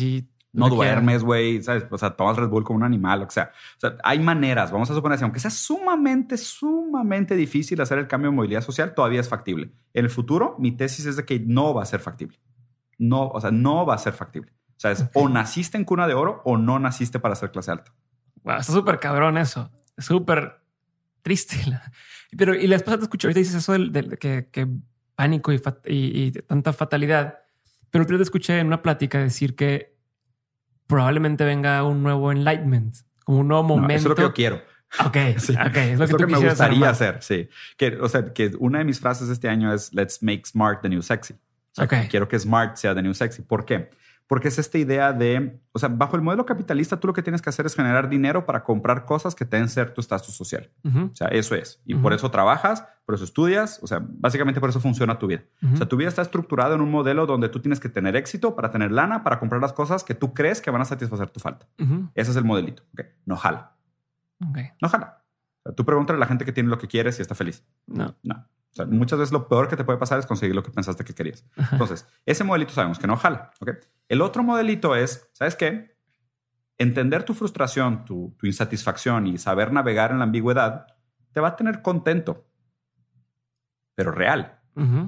B: No duermes, güey, ¿sabes? O sea, tomas Red Bull como un animal, o sea, hay maneras. Vamos a suponer que aunque sea sumamente difícil hacer el cambio de movilidad social, todavía es factible. En el futuro, mi tesis es de que no va a ser factible. No va a ser factible. O sea, es o naciste en cuna de oro o no naciste para ser clase alta.
A: Wow, está súper cabrón eso. Súper triste. Pero, y la esposa te escuchó, ahorita dices eso que pánico y tanta fatalidad. Pero te escuché en una plática decir que probablemente venga un nuevo enlightenment, como un nuevo momento.
B: Eso es lo que yo quiero.
A: Ok,
B: sí.
A: Es
B: lo que me gustaría hacer, sí. Que una de mis frases este año es let's make smart the new sexy. O sea, quiero que smart sea the new sexy. ¿Por qué? Porque es esta idea de, o sea, bajo el modelo capitalista, tú lo que tienes que hacer es generar dinero para comprar cosas que te den ser tu estatus social. O sea, eso es. Y por eso trabajas, por eso estudias. O sea, básicamente por eso funciona tu vida. O sea, tu vida está estructurada en un modelo donde tú tienes que tener éxito para tener lana, para comprar las cosas que tú crees que van a satisfacer tu falta. Ese es el modelito. No jala. No jala. O sea, tú pregúntale a la gente que tiene lo que quieres y está feliz. No. O sea, muchas veces lo peor que te puede pasar es conseguir lo que pensaste que querías. Entonces, ese modelito sabemos que no jala. El otro modelito es, ¿sabes qué? Entender tu frustración, tu insatisfacción y saber navegar en la ambigüedad te va a tener contento, pero real.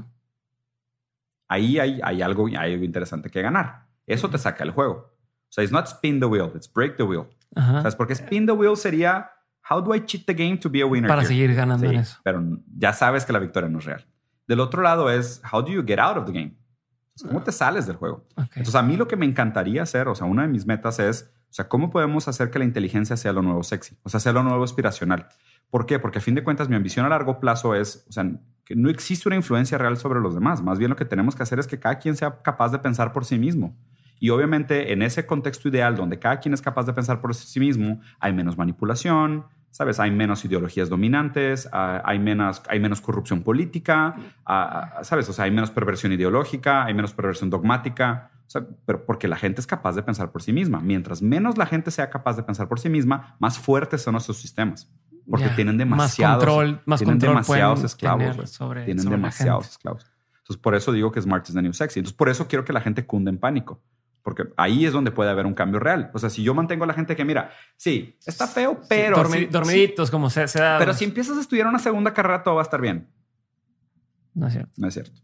B: Ahí hay algo interesante que ganar. Eso te saca el juego. O sea, it's not spin the wheel, it's break the wheel. ¿Sabes? Porque spin the wheel sería how do I cheat the game to be a winner?
A: Para seguir ganando en eso.
B: Pero ya sabes que la victoria no es real. Del otro lado es how do you get out of the game? ¿Cómo te sales del juego? Entonces, a mí lo que me encantaría hacer, o sea, una de mis metas es, o sea, ¿cómo podemos hacer que la inteligencia sea lo nuevo sexy? O sea, sea lo nuevo aspiracional. ¿Por qué? Porque a fin de cuentas mi ambición a largo plazo es, o sea, que no existe una influencia real sobre los demás. Más bien lo que tenemos que hacer es que cada quien sea capaz de pensar por sí mismo. Y obviamente en ese contexto ideal donde cada quien es capaz de pensar por sí mismo, hay menos manipulación, ¿sabes? Hay menos ideologías dominantes, hay menos corrupción política, ¿sabes? O sea, hay menos perversión ideológica, hay menos perversión dogmática, o sea, pero porque la gente es capaz de pensar por sí misma. Mientras menos la gente sea capaz de pensar por sí misma, más fuertes son nuestros sistemas. Porque tienen demasiados esclavos. Tienen demasiados esclavos. Entonces, por eso digo que smart is the new sexy. Entonces, por eso quiero que la gente cunda en pánico. Porque ahí es donde puede haber un cambio real. O sea, si yo mantengo a la gente que, mira, sí, está feo, pero...
A: dormiditos, como se da.
B: Pero si empiezas a estudiar una segunda carrera, todo va a estar bien.
A: No es cierto.
B: No es cierto.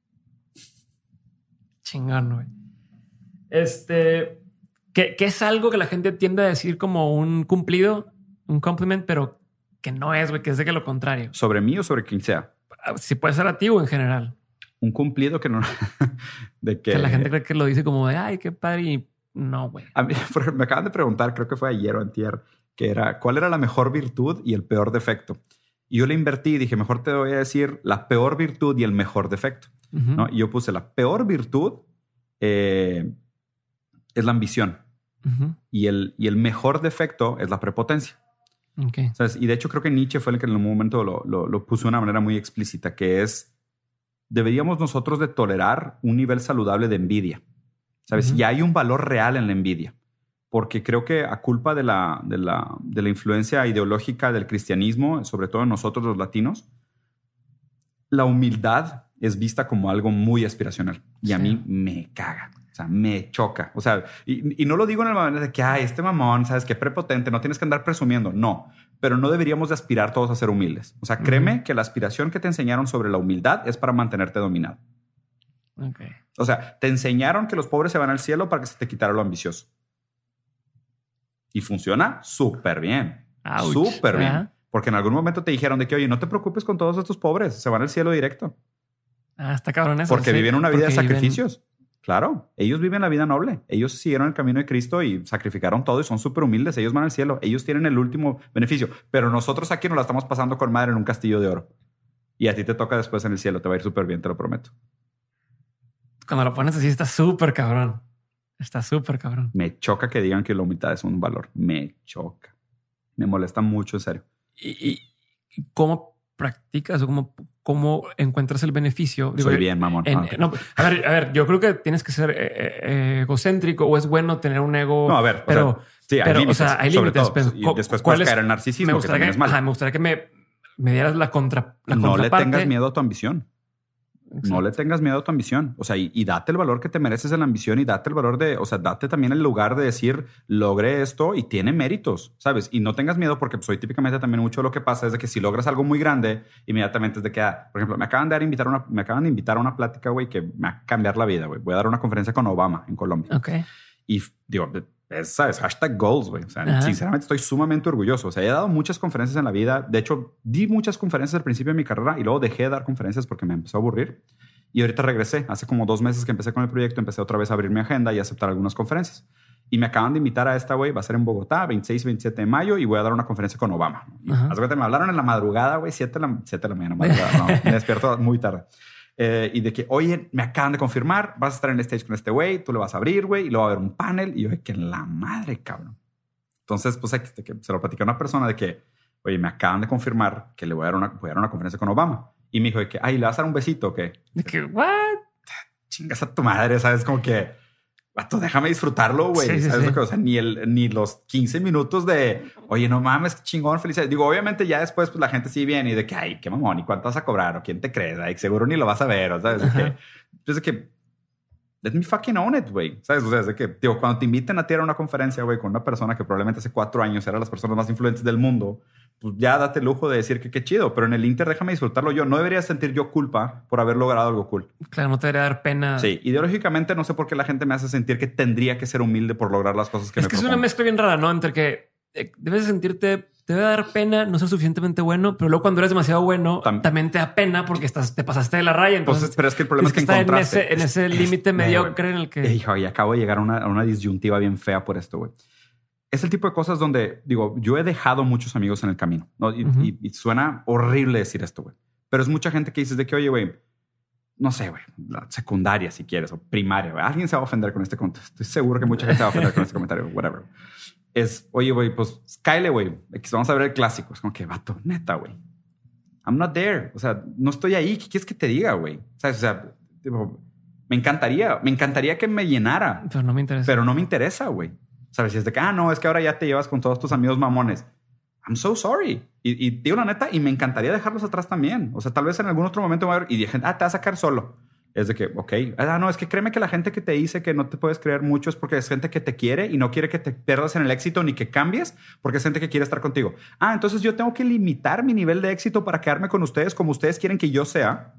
A: Chingón, güey. Que es algo que la gente tiende a decir como un cumplido, un compliment, pero que no es, güey, que es de que lo contrario.
B: ¿Sobre mí o sobre quien sea?
A: Si puede ser a ti o en general.
B: Un cumplido que no...
A: que la gente cree que lo dice como de, ay, qué padre. Y no, güey.
B: A mí, por ejemplo, me acaban de preguntar, creo que fue ayer o antier, que era, ¿cuál era la mejor virtud y el peor defecto? Y yo le invertí y dije, mejor te voy a decir la peor virtud y el mejor defecto. ¿No? Y yo puse la peor virtud es la ambición. Y el mejor defecto es la prepotencia. ¿Sabes? Y de hecho creo que Nietzsche fue el que en un momento lo puso de una manera muy explícita, que es deberíamos nosotros de tolerar un nivel saludable de envidia. ¿Sabes? Y hay un valor real en la envidia. Porque creo que a culpa de la influencia ideológica del cristianismo, sobre todo en nosotros los latinos, la humildad es vista como algo muy aspiracional. Y a mí me caga. O sea, me choca. O sea, y no lo digo en el momento de que, ay, este mamón, ¿sabes qué? Prepotente, no tienes que andar presumiendo. No, pero no deberíamos de aspirar todos a ser humildes. O sea, créeme que la aspiración que te enseñaron sobre la humildad es para mantenerte dominado. O sea, te enseñaron que los pobres se van al cielo para que se te quitara lo ambicioso. Y funciona súper bien. Súper bien. Porque en algún momento te dijeron de que, oye, no te preocupes con todos estos pobres, se van al cielo directo.
A: Está cabrón eso.
B: Porque viven una vida de sacrificios. Claro, ellos viven la vida noble. Ellos siguieron el camino de Cristo y sacrificaron todo y son súper humildes. Ellos van al cielo. Ellos tienen el último beneficio. Pero nosotros aquí nos la estamos pasando con madre en un castillo de oro. Y a ti te toca después en el cielo. Te va a ir súper bien, te lo prometo.
A: Cuando lo pones así está súper cabrón. Está súper cabrón.
B: Me choca que digan que la humildad es un valor. Me choca. Me molesta mucho, en serio.
A: ¿Y cómo practicas o cómo encuentras el beneficio?
B: Soy bien, mamón.
A: No, a ver, yo creo que tienes que ser egocéntrico o es bueno tener un ego.
B: No, a ver,
A: pero
B: sí, hay límites.
A: O sea, hay límites.
B: Pero, y después puedes caer en narcisismo.
A: Me gustaría que me dieras la contraparte.
B: No le tengas miedo a tu ambición. Exacto. No le tengas miedo a tu ambición. O sea, y date el valor que te mereces en la ambición y date el valor de, o sea, date también el lugar de decir, logré esto y tiene méritos, ¿sabes? Y no tengas miedo porque soy típicamente también mucho lo que pasa es de que si logras algo muy grande, inmediatamente es de que, por ejemplo, me acaban de invitar a una plática, güey, que me va a cambiar la vida, güey. Voy a dar una conferencia con Obama en Colombia.
A: Ok.
B: Y digo, ¿sabes? Hashtag goals, güey. O sea, sinceramente estoy sumamente orgulloso. O sea, he dado muchas conferencias en la vida. De hecho, di muchas conferencias al principio de mi carrera y luego dejé de dar conferencias porque me empezó a aburrir. Y ahorita regresé. Hace como 2 meses que empecé con el proyecto, empecé otra vez a abrir mi agenda y a aceptar algunas conferencias. Y me acaban de invitar a esta, güey. Va a ser en Bogotá, 26 y 27 de mayo y voy a dar una conferencia con Obama. Haz cuenta, me hablaron en la madrugada, güey, 7 de la mañana. Madrugada, no, me despierto muy tarde. Y de que, oye, me acaban de confirmar, vas a estar en el stage con este güey, tú le vas a abrir, güey, y luego va a haber un panel. Y yo, que en la madre, cabrón. Entonces, pues, se lo platicé a una persona de que, oye, me acaban de confirmar que le voy a dar una conferencia con Obama. Y me dijo de que, ay, ¿le vas a dar un besito o qué?
A: De que, ¿what?
B: Chingas a tu madre, ¿sabes? Como que, vato, déjame disfrutarlo, güey.
A: Sí,
B: ¿Sabes?
A: sí.
B: O sea, ni los 15 minutos de, oye, no mames, qué chingón, felicidades. Digo, obviamente ya después pues la gente sí viene y de que, ay, qué mamón, ¿y cuánto vas a cobrar? ¿O quién te crees? Ay, seguro ni lo vas a ver, ¿o sabes? Entonces, que let me fucking own it, güey. ¿Sabes? O sea, es de que, digo, cuando te inviten a ti a una conferencia, güey, con una persona que probablemente hace 4 años era las personas más influyentes del mundo, pues ya date el lujo de decir que qué chido, pero en el Inter déjame disfrutarlo yo. No debería sentir yo culpa por haber logrado algo cool.
A: Claro, no te debería dar pena.
B: Sí, ideológicamente no sé por qué la gente me hace sentir que tendría que ser humilde por lograr las cosas que me propongo.
A: Es una mezcla bien rara, ¿no? Entre que debes sentirte, te debe dar pena no ser suficientemente bueno, pero luego cuando eres demasiado bueno, también te da pena porque te pasaste de la raya. Entonces,
B: pero es que el problema es que
A: encontraste en ese límite mediocre en el que...
B: Hijo, y acabo de llegar a una disyuntiva bien fea por esto, güey. Es el tipo de cosas donde, digo, yo he dejado muchos amigos en el camino, ¿no? Y suena horrible decir esto, güey. Pero es mucha gente que dices de que, oye, güey, no sé, güey, la secundaria si quieres, o primaria, güey. Alguien se va a ofender con este comentario. Estoy seguro que mucha gente se va a ofender con este comentario, whatever. Es, oye, güey, pues cáele, güey. Vamos a ver el clásico. Es como que, vato, neta, güey. I'm not there. O sea, no estoy ahí. ¿Qué quieres que te diga, güey? ¿Sabes? O sea, tipo, me encantaría que me llenara. Pero no me interesa, güey. ¿Sabes? Si es de que, no, es que ahora ya te llevas con todos tus amigos mamones. I'm so sorry. Y digo la neta, y me encantaría dejarlos atrás también. O sea, tal vez en algún otro momento me va a ver y dije, te vas a sacar solo. Es de que, ok. No, es que créeme que la gente que te dice que no te puedes creer mucho es porque es gente que te quiere y no quiere que te pierdas en el éxito ni que cambies porque es gente que quiere estar contigo. Entonces yo tengo que limitar mi nivel de éxito para quedarme con ustedes como ustedes quieren que yo sea.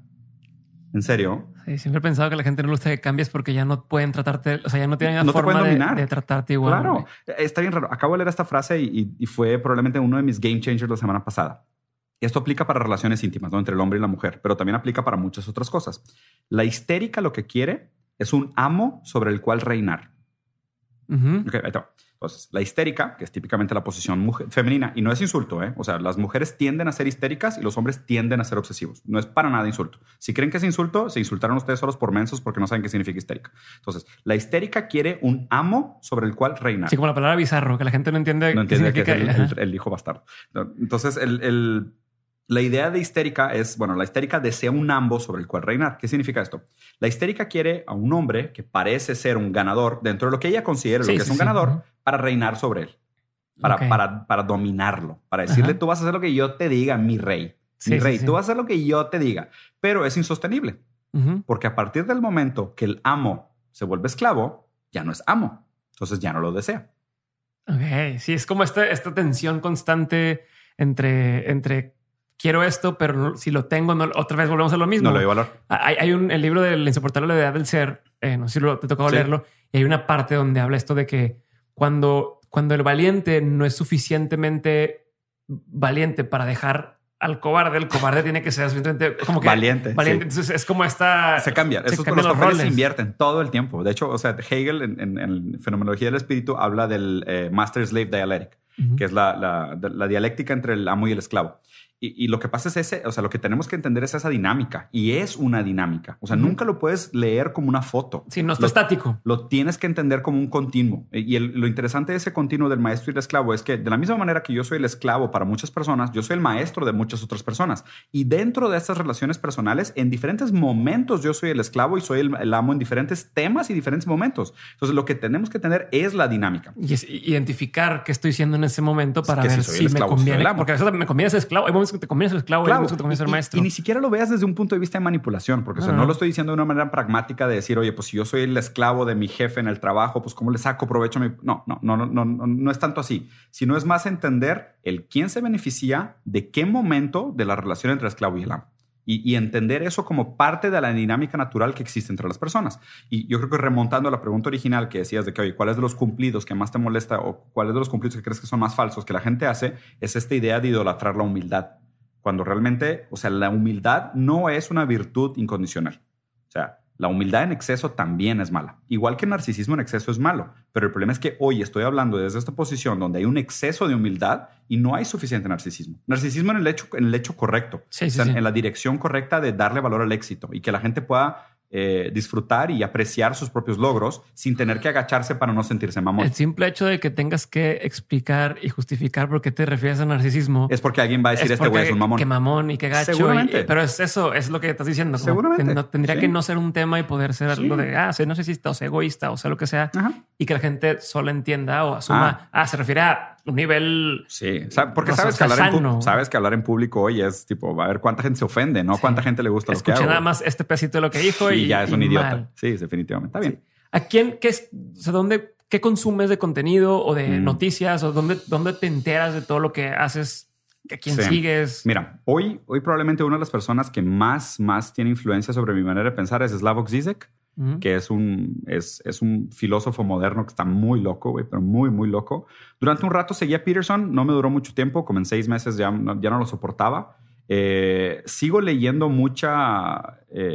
B: ¿En serio?
A: Sí, siempre he pensado que la gente no le gusta que cambies porque ya no pueden tratarte, o sea, ya no tienen una forma de tratarte igual.
B: Claro,
A: güey.
B: Está bien raro. Acabo de leer esta frase y fue probablemente uno de mis game changers la semana pasada. Y esto aplica para relaciones íntimas, ¿no? Entre el hombre y la mujer, pero también aplica para muchas otras cosas. La histérica lo que quiere es un amo sobre el cual reinar. Ok, ahí está. Entonces, la histérica, que es típicamente la posición femenina, y no es insulto, ¿eh? O sea, las mujeres tienden a ser histéricas y los hombres tienden a ser obsesivos. No es para nada insulto. Si creen que es insulto, se insultaron ustedes solos por mensos porque no saben qué significa histérica. Entonces, la histérica quiere un amo sobre el cual reinar.
A: Sí, como la palabra bizarro, que la gente no entiende
B: que es el hijo bastardo. Entonces, la idea de histérica es, bueno, la histérica desea un amo sobre el cual reinar. ¿Qué significa esto? La histérica quiere a un hombre que parece ser un ganador dentro de lo que ella considera lo que es un ganador para reinar sobre él, para dominarlo, para decirle tú vas a hacer lo que yo te diga, mi rey. Tú vas a hacer lo que yo te diga. Pero es insostenible porque a partir del momento que el amo se vuelve esclavo, ya no es amo. Entonces ya no lo desea.
A: Ok, sí, es como esta tensión constante entre quiero esto, pero si lo tengo, otra vez volvemos a lo mismo.
B: No le doy valor.
A: Hay el libro de La insoportable levedad del ser. No sé si te tocó leerlo. Y hay una parte donde habla esto de que cuando el valiente no es suficientemente valiente para dejar al cobarde, el cobarde tiene que ser suficientemente como que
B: valiente.
A: Sí. Entonces es como esta...
B: Se cambia. Los papeles se invierten todo el tiempo. De hecho, o sea, Hegel en Fenomenología del Espíritu habla del Master-Slave Dialectic, que es la dialéctica entre el amo y el esclavo. Y lo que pasa es lo que tenemos que entender es esa dinámica y es una dinámica. O sea, nunca lo puedes leer como una foto.
A: Sí, no está estático.
B: Lo tienes que entender como un continuo. Y lo interesante de ese continuo del maestro y el esclavo es que de la misma manera que yo soy el esclavo para muchas personas, yo soy el maestro de muchas otras personas. Y dentro de estas relaciones personales, en diferentes momentos yo soy el esclavo y soy el amo en diferentes temas y diferentes momentos. Entonces, lo que tenemos que tener es la dinámica.
A: Y es identificar qué estoy siendo en ese momento para ver si me conviene. Porque a veces me conviene ser esclavo. Hay momentos momentos que te conviene ser esclavo, hay momentos que te conviene ser maestro.
B: Y ni siquiera lo veas desde un punto de vista de manipulación, porque no lo estoy diciendo de una manera pragmática de decir, oye, pues si yo soy el esclavo de mi jefe en el trabajo, pues ¿cómo le saco provecho a mi...? No es tanto así, sino es más entender el quién se beneficia de qué momento de la relación entre el esclavo y el amo. Y entender eso como parte de la dinámica natural que existe entre las personas. Y yo creo que remontando a la pregunta original que decías de que, oye, ¿cuál es de los cumplidos que más te molesta o cuál es de los cumplidos que crees que son más falsos que la gente hace? Es esta idea de idolatrar la humildad. Cuando realmente, o sea, la humildad no es una virtud incondicional. O sea, la humildad en exceso también es mala. Igual que el narcisismo en exceso es malo. Pero el problema es que hoy estoy hablando desde esta posición donde hay un exceso de humildad y no hay suficiente narcisismo. Narcisismo en el hecho correcto. En la dirección correcta de darle valor al éxito y que la gente pueda disfrutar y apreciar sus propios logros sin tener que agacharse para no sentirse mamón.
A: El simple hecho de que tengas que explicar y justificar por qué te refieres a narcisismo
B: es porque alguien va a decir este güey es un mamón.
A: Qué mamón y qué gacho.
B: Seguramente.
A: Pero es eso, es lo que estás diciendo.
B: Seguramente.
A: Tendría que no ser un tema y poder ser algo de, soy narcisista o soy egoísta o sea lo que sea.
B: Ajá.
A: Y que la gente solo entienda o asuma, se refiere a un nivel...
B: Sí, porque sabes que hablar en público hoy es tipo, a ver cuánta gente se ofende, ¿no? Cuánta gente le gusta lo que hago.
A: Escuché nada más este pedacito de lo que dijo y
B: ya es un idiota.
A: Mal.
B: Sí, definitivamente. Está bien.
A: ¿A quién, qué consumes de contenido o de noticias o dónde te enteras de todo lo que haces? ¿A quién sigues?
B: Mira, hoy probablemente una de las personas que más tiene influencia sobre mi manera de pensar es Slavoj Žižek, que es un filósofo moderno que está muy loco, güey, pero muy, muy loco. Durante un rato seguía a Peterson, no me duró mucho tiempo, como en 6 meses ya no lo soportaba. Sigo leyendo mucha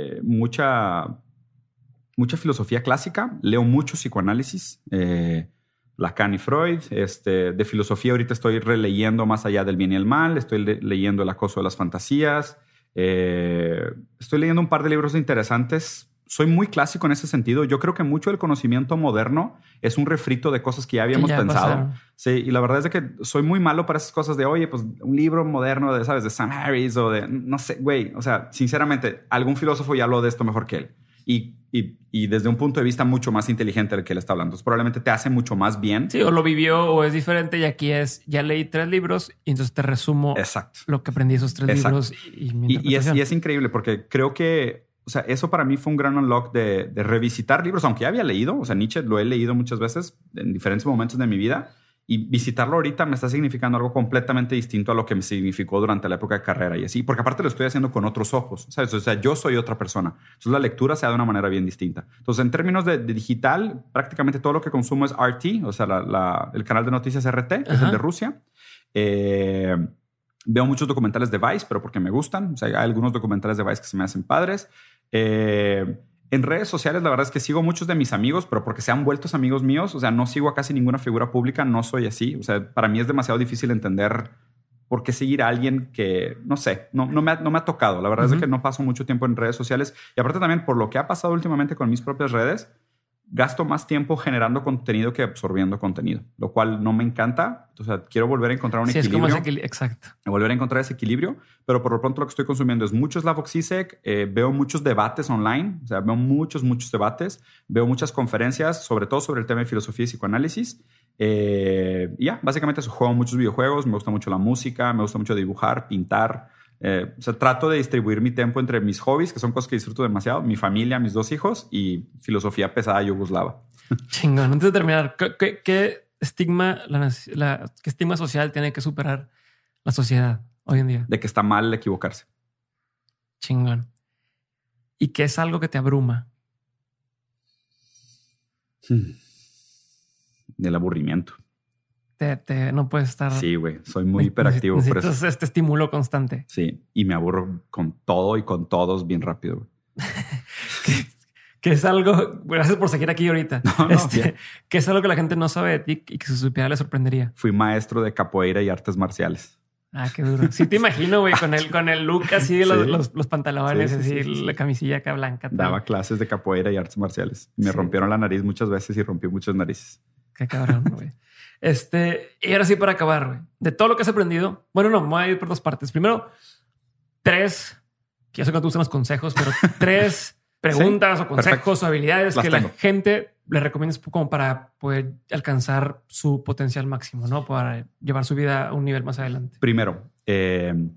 B: filosofía clásica, leo mucho psicoanálisis, Lacan y Freud. De filosofía ahorita estoy releyendo Más allá del bien y el mal, estoy leyendo El acoso de las fantasías, estoy leyendo un par de libros interesantes. Soy muy clásico en ese sentido. Yo creo que mucho del conocimiento moderno es un refrito de cosas que ya habíamos pensado. Pasaron. Sí, y la verdad es de que soy muy malo para esas cosas de, oye, pues un libro moderno de, ¿sabes? De Sam Harris o de, no sé, güey. O sea, sinceramente, algún filósofo ya habló de esto mejor que él. Y desde un punto de vista mucho más inteligente del que él está hablando. Entonces, probablemente te hace mucho más bien.
A: Sí, o lo vivió o es diferente. Y aquí ya leí 3 libros y entonces te resumo lo que aprendí esos 3 libros. Y
B: es increíble porque creo que, o sea, eso para mí fue un gran unlock de revisitar libros, aunque ya había leído. O sea, Nietzsche lo he leído muchas veces en diferentes momentos de mi vida. Y visitarlo ahorita me está significando algo completamente distinto a lo que me significó durante la época de carrera y así. Porque aparte lo estoy haciendo con otros ojos, ¿sabes? O sea, yo soy otra persona. Entonces la lectura se da de una manera bien distinta. Entonces, en términos de digital, prácticamente todo lo que consumo es RT, o sea, el canal de noticias RT, que es el de Rusia. Veo muchos documentales de Vice, pero porque me gustan. O sea, hay algunos documentales de Vice que se me hacen padres. En redes sociales, la verdad es que sigo muchos de mis amigos, pero porque se han vuelto amigos míos. O sea, no sigo a casi ninguna figura pública, no soy así. O sea, para mí es demasiado difícil entender por qué seguir a alguien que, no sé, no me ha tocado. La verdad es que no paso mucho tiempo en redes sociales. Y aparte también, por lo que ha pasado últimamente con mis propias redes, gasto más tiempo generando contenido que absorbiendo contenido, lo cual no me encanta. O sea, quiero volver a encontrar un equilibrio.
A: Exacto.
B: Volver a encontrar ese equilibrio, pero por lo pronto lo que estoy consumiendo es mucho Slavoj Žižek, veo muchos debates online, o sea, veo muchos debates, veo muchas conferencias, sobre todo sobre el tema de filosofía y psicoanálisis. Y básicamente eso, juego muchos videojuegos, me gusta mucho la música, me gusta mucho dibujar, pintar. O sea, trato de distribuir mi tiempo entre mis hobbies, que son cosas que disfruto demasiado, mi familia, mis 2 hijos y filosofía pesada yugoslava.
A: Chingón. Antes de terminar, ¿qué estigma qué estigma social tiene que superar la sociedad hoy en día?
B: De que está mal equivocarse.
A: Chingón. ¿Y qué es algo que te abruma?
B: Del aburrimiento.
A: No puedes estar...
B: Sí, güey. Soy muy hiperactivo.
A: Necesitas este estímulo constante.
B: Sí. Y me aburro con todo y con todos bien rápido, güey.
A: que es algo... Gracias por seguir aquí ahorita. Que es algo que la gente no sabe de ti y que si supiera le sorprendería.
B: Fui maestro de capoeira y artes marciales.
A: Ah, qué duro. Sí te imagino, güey, con el look así, los pantalones, la camisilla acá blanca. Tal.
B: Daba clases de capoeira y artes marciales. Me rompieron la nariz muchas veces y rompí muchas narices.
A: Qué cabrón, güey. Y ahora sí, para acabar, güey, de todo lo que has aprendido, bueno, no, me voy a ir por 2 partes. Primero, 3, que ya sé que tú usan los consejos, pero 3 preguntas o consejos o habilidades que la gente le recomiendas como para poder alcanzar su potencial máximo, ¿no? Para llevar su vida a un nivel más adelante.
B: Primero,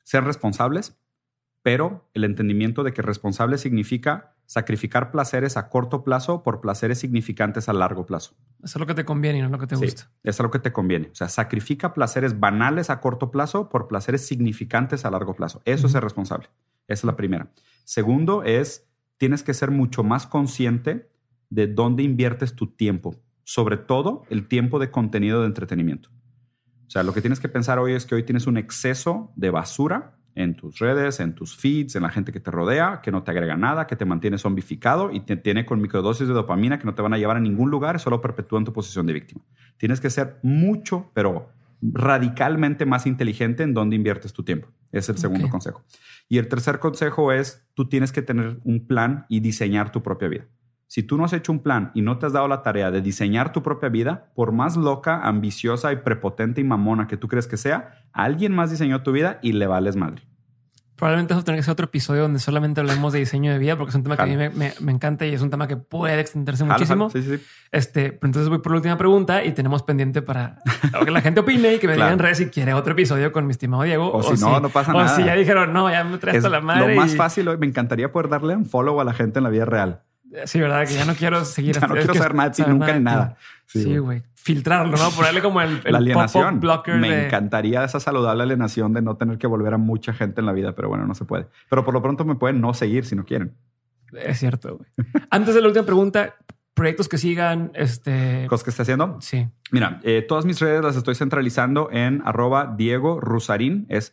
B: ser responsables, pero el entendimiento de que responsable significa sacrificar placeres a corto plazo por placeres significantes a largo plazo.
A: Eso es lo que te conviene y no lo que te gusta.
B: Eso es lo que te conviene. O sea, sacrifica placeres banales a corto plazo por placeres significantes a largo plazo. Eso es ser responsable. Esa es la primera. Segundo tienes que ser mucho más consciente de dónde inviertes tu tiempo. Sobre todo el tiempo de contenido de entretenimiento. O sea, lo que tienes que pensar hoy es que hoy tienes un exceso de basura en tus redes, en tus feeds, en la gente que te rodea, que no te agrega nada, que te mantiene zombificado y te tiene con microdosis de dopamina que no te van a llevar a ningún lugar, solo perpetúan tu posición de víctima. Tienes que ser mucho, pero radicalmente más inteligente en dónde inviertes tu tiempo. Es el segundo consejo. Y el tercer consejo es, tú tienes que tener un plan y diseñar tu propia vida. Si tú no has hecho un plan y no te has dado la tarea de diseñar tu propia vida, por más loca, ambiciosa y prepotente y mamona que tú crees que sea, alguien más diseñó tu vida y le vales madre.
A: Probablemente eso tendría que ser otro episodio donde solamente hablemos de diseño de vida, porque es un tema que a mí me encanta y es un tema que puede extenderse muchísimo. Sí. Pero entonces voy por la última pregunta y tenemos pendiente para que la gente opine y que me digan en redes si quiere otro episodio con mi estimado Diego.
B: O si no pasa nada.
A: O si ya dijeron, no, ya me traes hasta la madre.
B: Lo más fácil hoy, me encantaría poder darle un follow a la gente en la vida real.
A: Sí, ¿verdad? Que ya no quiero seguir.
B: Ya no quiero saber nada, nunca ni nada.
A: Sí, güey. Filtrarlo, ¿no? Ponerle como el
B: la alienación.
A: Blocker.
B: Me encantaría esa saludable alienación de no tener que volver a mucha gente en la vida, pero bueno, no se puede. Pero por lo pronto me pueden no seguir si no quieren.
A: Es cierto, güey. Antes de la última pregunta, proyectos que sigan,
B: ¿cosas que esté haciendo?
A: Sí.
B: Mira, todas mis redes las estoy centralizando en @Diego Rusarín. Es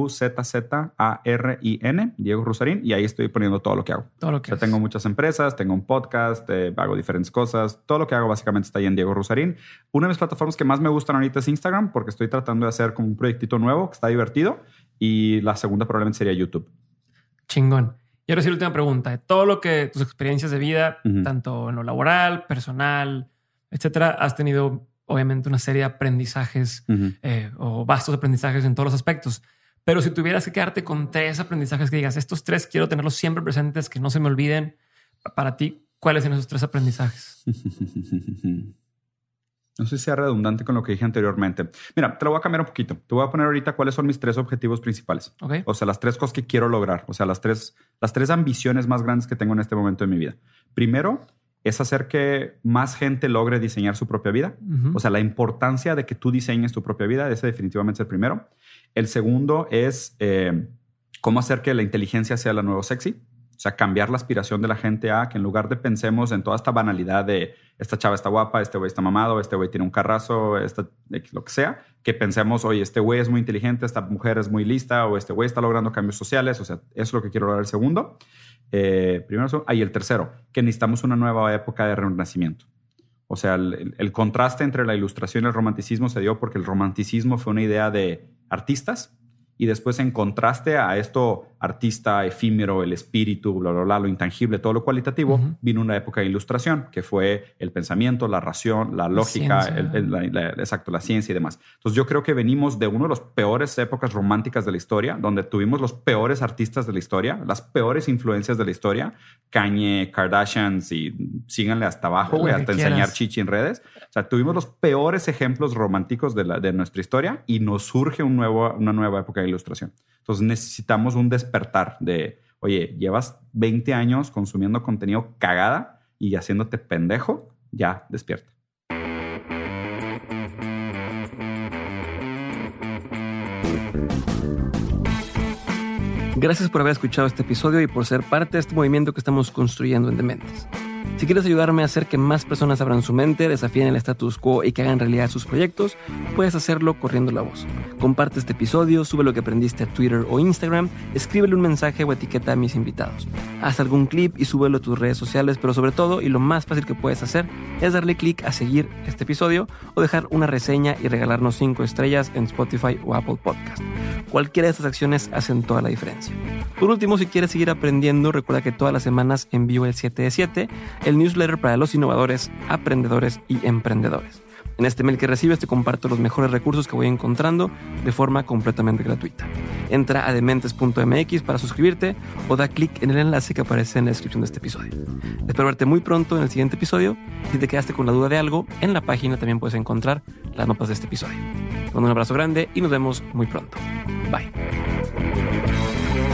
B: RUZZARIN, Diego Rusarín. Y ahí estoy poniendo todo lo que hago.
A: Todo lo que
B: tengo muchas empresas, tengo un podcast, hago diferentes cosas. Todo lo que hago básicamente está ahí en Diego Rusarín. Una de mis plataformas que más me gustan ahorita es Instagram, porque estoy tratando de hacer como un proyectito nuevo que está divertido. Y la segunda probablemente sería YouTube.
A: Chingón. Y ahora sí, la última pregunta. De todo lo que tus experiencias de vida, tanto en lo laboral, personal, etcétera, has tenido obviamente una serie de aprendizajes o vastos aprendizajes en todos los aspectos. Pero si tuvieras que quedarte con 3 aprendizajes que digas, estos 3 quiero tenerlos siempre presentes, que no se me olviden, para ti, ¿cuáles son esos 3 aprendizajes?
B: No sé si sea redundante con lo que dije anteriormente. Mira, te lo voy a cambiar un poquito. Te voy a poner ahorita cuáles son mis 3 objetivos principales.
A: Okay.
B: O sea, las 3 cosas que quiero lograr. O sea, las tres ambiciones más grandes que tengo en este momento de mi vida. Primero, es hacer que más gente logre diseñar su propia vida. O sea, la importancia de que tú diseñes tu propia vida. Ese definitivamente es el primero. El segundo es cómo hacer que la inteligencia sea la nueva sexy. O sea, cambiar la aspiración de la gente a que en lugar de pensemos en toda esta banalidad de esta chava está guapa, este güey está mamado, este güey tiene un carrazo, lo que sea, que pensemos, oye, este güey es muy inteligente, esta mujer es muy lista o este güey está logrando cambios sociales. O sea, eso es lo que quiero lograr. El segundo. Primero, y el tercero, que necesitamos una nueva época de renacimiento. O sea, el contraste entre la ilustración y el romanticismo se dio porque el romanticismo fue una idea de artistas y después en contraste a esto artista, efímero, el espíritu, bla, bla, bla, lo intangible, todo lo cualitativo, vino una época de ilustración que fue el pensamiento, la razón, la lógica, la ciencia y demás. Entonces yo creo que venimos de una de las peores épocas románticas de la historia, donde tuvimos los peores artistas de la historia, las peores influencias de la historia, Kanye, Kardashians y síganle hasta abajo, güey, hasta enseñar chichi en redes. O sea, tuvimos los peores ejemplos románticos de nuestra historia y nos surge una nueva época de ilustración. Entonces necesitamos un despertar de, oye, llevas 20 años consumiendo contenido cagada y haciéndote pendejo, ya despierta.
A: Gracias por haber escuchado este episodio y por ser parte de este movimiento que estamos construyendo en Dementes. Si quieres ayudarme a hacer que más personas abran su mente, desafíen el status quo y que hagan realidad sus proyectos, puedes hacerlo corriendo la voz. Comparte este episodio, sube lo que aprendiste a Twitter o Instagram, escríbele un mensaje o etiqueta a mis invitados. Haz algún clip y súbelo a tus redes sociales, pero sobre todo, y lo más fácil que puedes hacer, es darle clic a seguir este episodio o dejar una reseña y regalarnos 5 estrellas en Spotify o Apple Podcast. Cualquiera de estas acciones hacen toda la diferencia. Por último, si quieres seguir aprendiendo, recuerda que todas las semanas envío el 7 de 7, el newsletter para los innovadores, aprendedores y emprendedores. En este mail que recibes te comparto los mejores recursos que voy encontrando de forma completamente gratuita. Entra a dementes.mx para suscribirte o da clic en el enlace que aparece en la descripción de este episodio. Espero verte muy pronto en el siguiente episodio. Si te quedaste con la duda de algo, en la página también puedes encontrar las notas de este episodio. Te mando un abrazo grande y nos vemos muy pronto. Bye.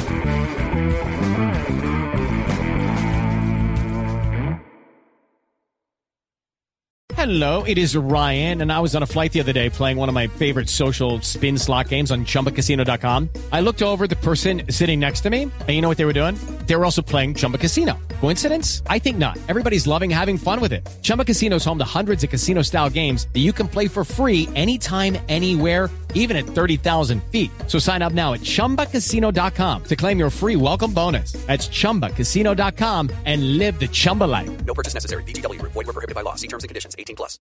C: Hello, it is Ryan, and I was on a flight the other day playing one of my favorite social spin slot games on ChumbaCasino.com. I looked over at the person sitting next to me, and you know what they were doing? They were also playing Chumba Casino. Coincidence? I think not. Everybody's loving having fun with it. Chumba Casino is home to hundreds of casino-style games that you can play for free anytime, anywhere, even at 30,000 feet. So sign up now at ChumbaCasino.com to claim your free welcome bonus. That's ChumbaCasino.com and live the Chumba life.
D: No purchase necessary. VGW. Void where prohibited by law. See terms and conditions. 18+.